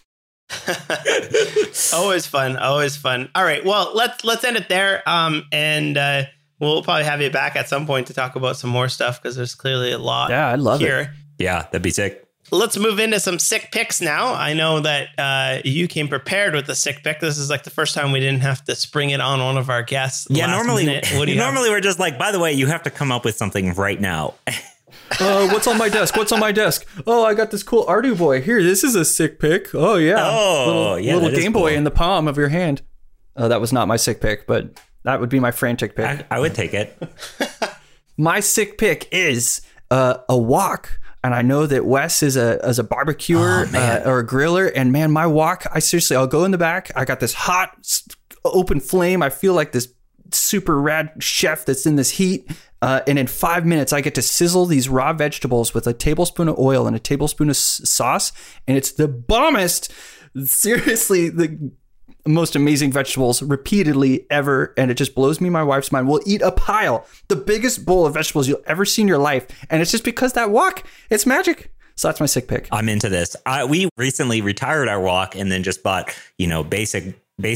Always fun. All right. Well, let's end it there. And we'll probably have you back at some point to talk about some more stuff because there's clearly a lot. Yeah, I'd love here. it. Yeah, that'd be sick. Let's move into some sick picks now. I know that you came prepared with the sick pick. This is like the first time we didn't have to spring it on one of our guests. Yeah, normally normally we're just like, by the way, you have to come up with something right now. What's on my desk? Oh, I got this cool Ardu boy. Here, this is a sick pick. Oh, yeah. Oh, little Game Boy cool. in the palm of your hand. That was not my sick pick, but that would be my frantic pick. I would take it. My sick pick is a wok. And I know that Wes is a barbecuer or a griller. And man, my wok, I'll go in the back. I got this hot open flame. I feel like this super rad chef that's in this heat. And in 5 minutes, I get to sizzle these raw vegetables with a tablespoon of oil and a tablespoon of sauce. And it's the bombest, seriously, the most amazing vegetables repeatedly ever. And it just blows me my wife's mind. We'll eat a pile, the biggest bowl of vegetables you'll ever see in your life. And it's just because that wok, it's magic. So that's my sick pick. I'm into this. We recently retired our wok and then just bought, basic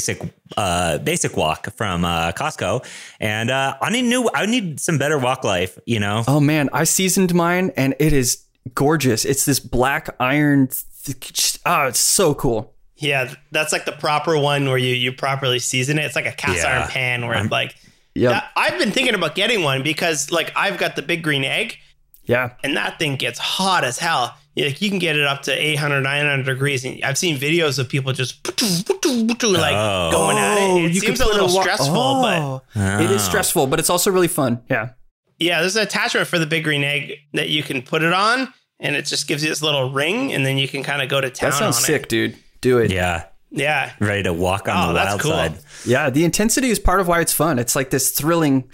wok from Costco, and I need some better wok life. Oh man, I seasoned mine and it is gorgeous. It's this black iron. It's so cool. Yeah, that's like the proper one where you properly season it. It's like a cast iron pan where I've been thinking about getting one because like I've got the big green egg. Yeah. And that thing gets hot as hell. You can get it up to 800, 900 degrees. And I've seen videos of people just going at it. It seems a little stressful, but it is stressful, but it's also really fun. Yeah. Yeah. There's an attachment for the big green egg that you can put it on and it just gives you this little ring and then you can kind of go to town. That sounds sick, dude. Do it. Yeah. Yeah. Ready to walk on the wild side. Yeah. The intensity is part of why it's fun. It's like this thrilling,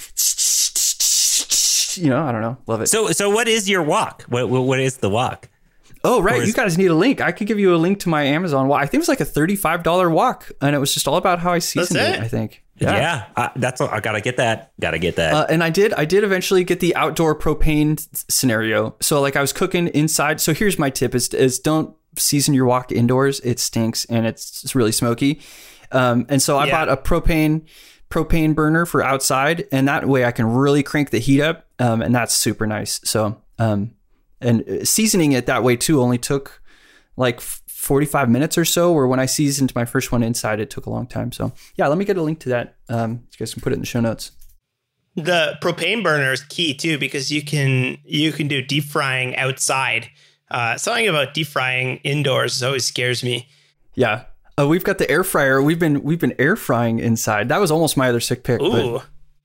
I don't know. Love it. So what is your wok? What is the wok? Oh, right. You guys need a link. I could give you a link to my Amazon wok. I think it was like a $35 wok. And it was just all about how I seasoned it, I think. Yeah. That's what I got to get that. And I did eventually get the outdoor propane scenario. So like I was cooking inside. So here's my tip is don't season your wok indoors. It stinks and it's really smoky. And so I bought a propane burner for outside, and that way I can really crank the heat up, and that's super nice. So and seasoning it that way too only took like 45 minutes or so, where when I seasoned my first one inside it took a long time. So yeah, let me get a link to that. You guys can put it in the show notes. The propane burner is key too, because you can do deep frying outside. Something about deep frying indoors always scares me. Yeah. We've got the air fryer. We've been air frying inside. That was almost my other sick pick. Ooh.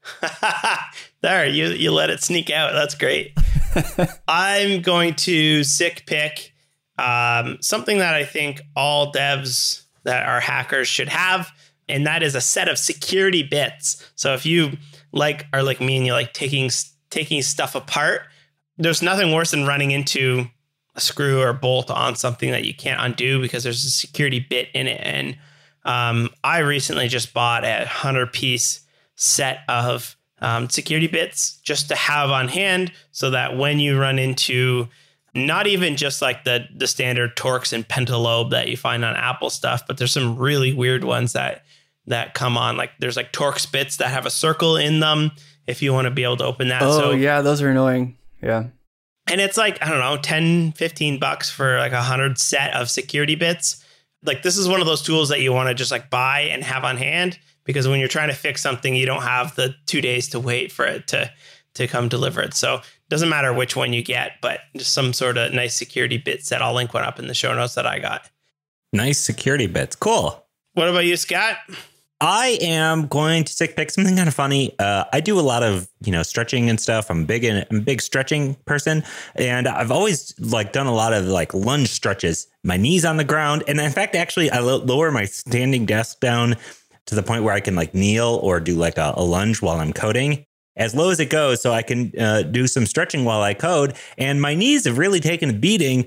There, you let it sneak out. That's great. I'm going to sick pick something that I think all devs that are hackers should have, and that is a set of security bits. So if you are like me and you like taking stuff apart, there's nothing worse than running into a screw or bolt on something that you can't undo because there's a security bit in it. And I recently just bought a 100-piece set of security bits just to have on hand so that when you run into not even just like the standard Torx and Pentalobe that you find on Apple stuff, but there's some really weird ones that come on. Like there's like Torx bits that have a circle in them if you want to be able to open that. Oh, yeah, those are annoying. Yeah. And it's like, I don't know, $10-15 for like 100 set of security bits. Like this is one of those tools that you want to just like buy and have on hand, because when you're trying to fix something, you don't have the 2 days to wait for it to come delivered. So it doesn't matter which one you get, but just some sort of nice security bit set. I'll link one up in the show notes that I got. Nice security bits. Cool. What about you, Scott? I am going to sick pick something kind of funny. I do a lot of, stretching and stuff. I'm a big stretching person, and I've always done a lot of lunge stretches, my knees on the ground. And in fact, actually, I lower my standing desk down to the point where I can kneel or do a lunge while I'm coding, as low as it goes, so I can do some stretching while I code. And my knees have really taken a beating.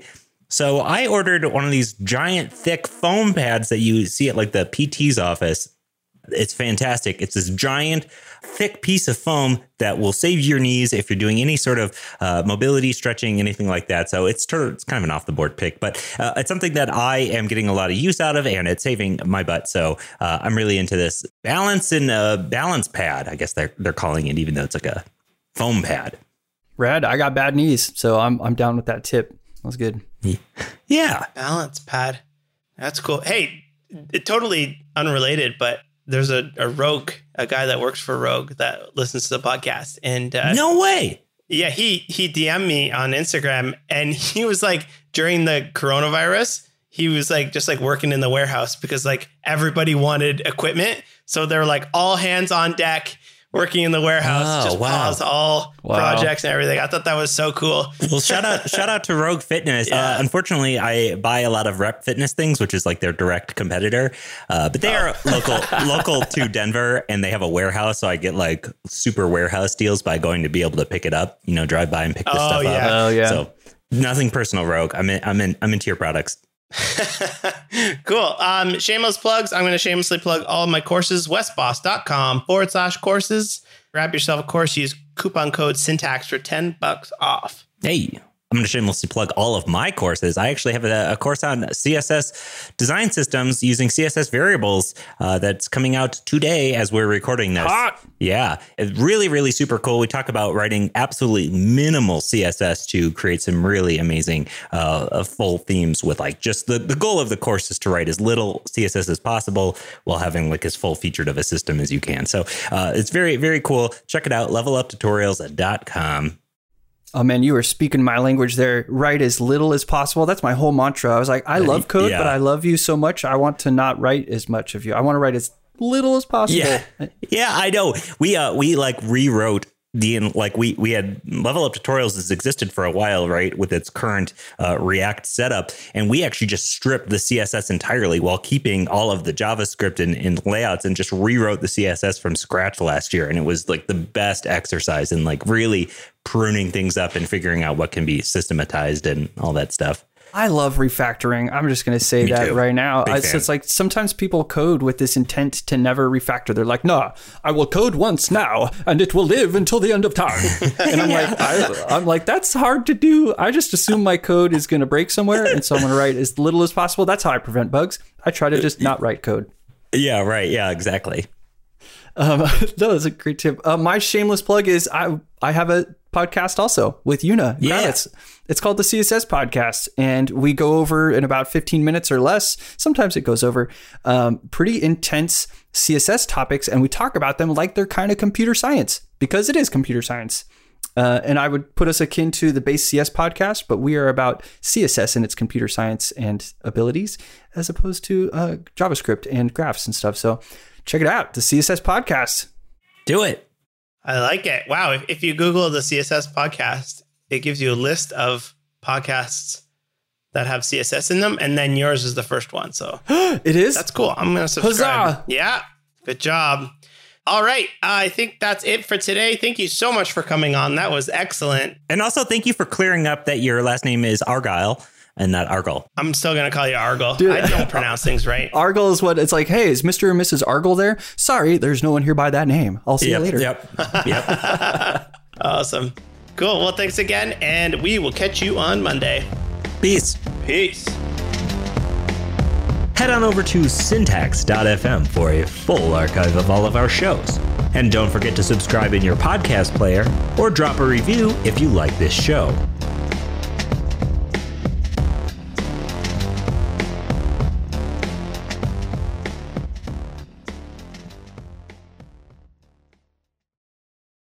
So I ordered one of these giant, thick foam pads that you see at like the PT's office. It's fantastic. It's this giant, thick piece of foam that will save your knees if you're doing any sort of mobility, stretching, anything like that. So it's kind of an off-the-board pick, but it's something that I am getting a lot of use out of, and it's saving my butt. So I'm really into this balance pad, I guess they're calling it, even though it's like a foam pad. Rad. I got bad knees, so I'm down with that tip. That was good. Yeah. Balance pad. That's cool. Hey, totally unrelated, but there's a Rogue, a guy that works for Rogue that listens to the podcast. And no way. Yeah, he DM'd me on Instagram, and he was like, during the coronavirus, he was like just like working in the warehouse because like everybody wanted equipment. So they're like all hands on deck working in the warehouse, pause all projects and everything. I thought that was so cool. Well, shout out to Rogue Fitness. Yeah. Unfortunately, I buy a lot of Rep Fitness things, which is like their direct competitor. But they are local to Denver, and they have a warehouse. So I get like super warehouse deals by going to be able to pick it up, drive by and pick this stuff up. Oh, yeah. So nothing personal, Rogue. I'm into your products. Cool. Shameless plugs. I'm going to shamelessly plug all of my courses. westboss.com/courses. Grab yourself a course. Use coupon code Syntax for $10 off. Hey, I'm going to shamelessly plug all of my courses. I actually have a course on CSS design systems using CSS variables that's coming out today as we're recording this. Hot. Yeah, it's really, really super cool. We talk about writing absolutely minimal CSS to create some really amazing full themes with like just the goal of the course is to write as little CSS as possible while having like as full featured of a system as you can. So it's very, very cool. Check it out. leveluptutorials.com. Oh man, you were speaking my language there. Write as little as possible. That's my whole mantra. I was like, I love code, but I love you so much. I want to not write as much of you. I want to write as little as possible. Yeah, I know. We like rewrote we had Level Up Tutorials has existed for a while, right, with its current React setup, and we actually just stripped the CSS entirely while keeping all of the JavaScript and layouts, and just rewrote the CSS from scratch last year. And it was like the best exercise in like really pruning things up and figuring out what can be systematized and all that stuff. I love refactoring. I'm just going to say that right now. So it's like sometimes people code with this intent to never refactor. They're like, no, I will code once now and it will live until the end of time. And I'm like, that's hard to do. I just assume my code is going to break somewhere. And so I'm going to write as little as possible. That's how I prevent bugs. I try to just not write code. Yeah, right. Yeah, exactly. That was a great tip. My shameless plug is I have a podcast also with Una. Yeah. It's called the CSS Podcast, and we go over in about 15 minutes or less. Sometimes it goes over pretty intense CSS topics, and we talk about them like they're kind of computer science, because it is computer science. And I would put us akin to the Base CS podcast, but we are about CSS and its computer science and abilities, as opposed to JavaScript and graphs and stuff. So check it out, the CSS Podcast. Do it. I like it. Wow. If you Google the CSS Podcast, it gives you a list of podcasts that have CSS in them, and then yours is the first one. So it is? That's cool. I'm going to subscribe. Huzzah! Yeah. Good job. All right. I think that's it for today. Thank you so much for coming on. That was excellent. And also thank you for clearing up that your last name is Argyle and not Argle. I'm still going to call you Argle. Dude, I don't pronounce things right. Argle is what it's like. Hey, is Mr. and Mrs. Argle there? Sorry, there's no one here by that name. I'll see you later. Yep. Awesome. Cool. Well, thanks again. And we will catch you on Monday. Peace. Peace. Head on over to syntax.fm for a full archive of all of our shows. And don't forget to subscribe in your podcast player or drop a review if you like this show.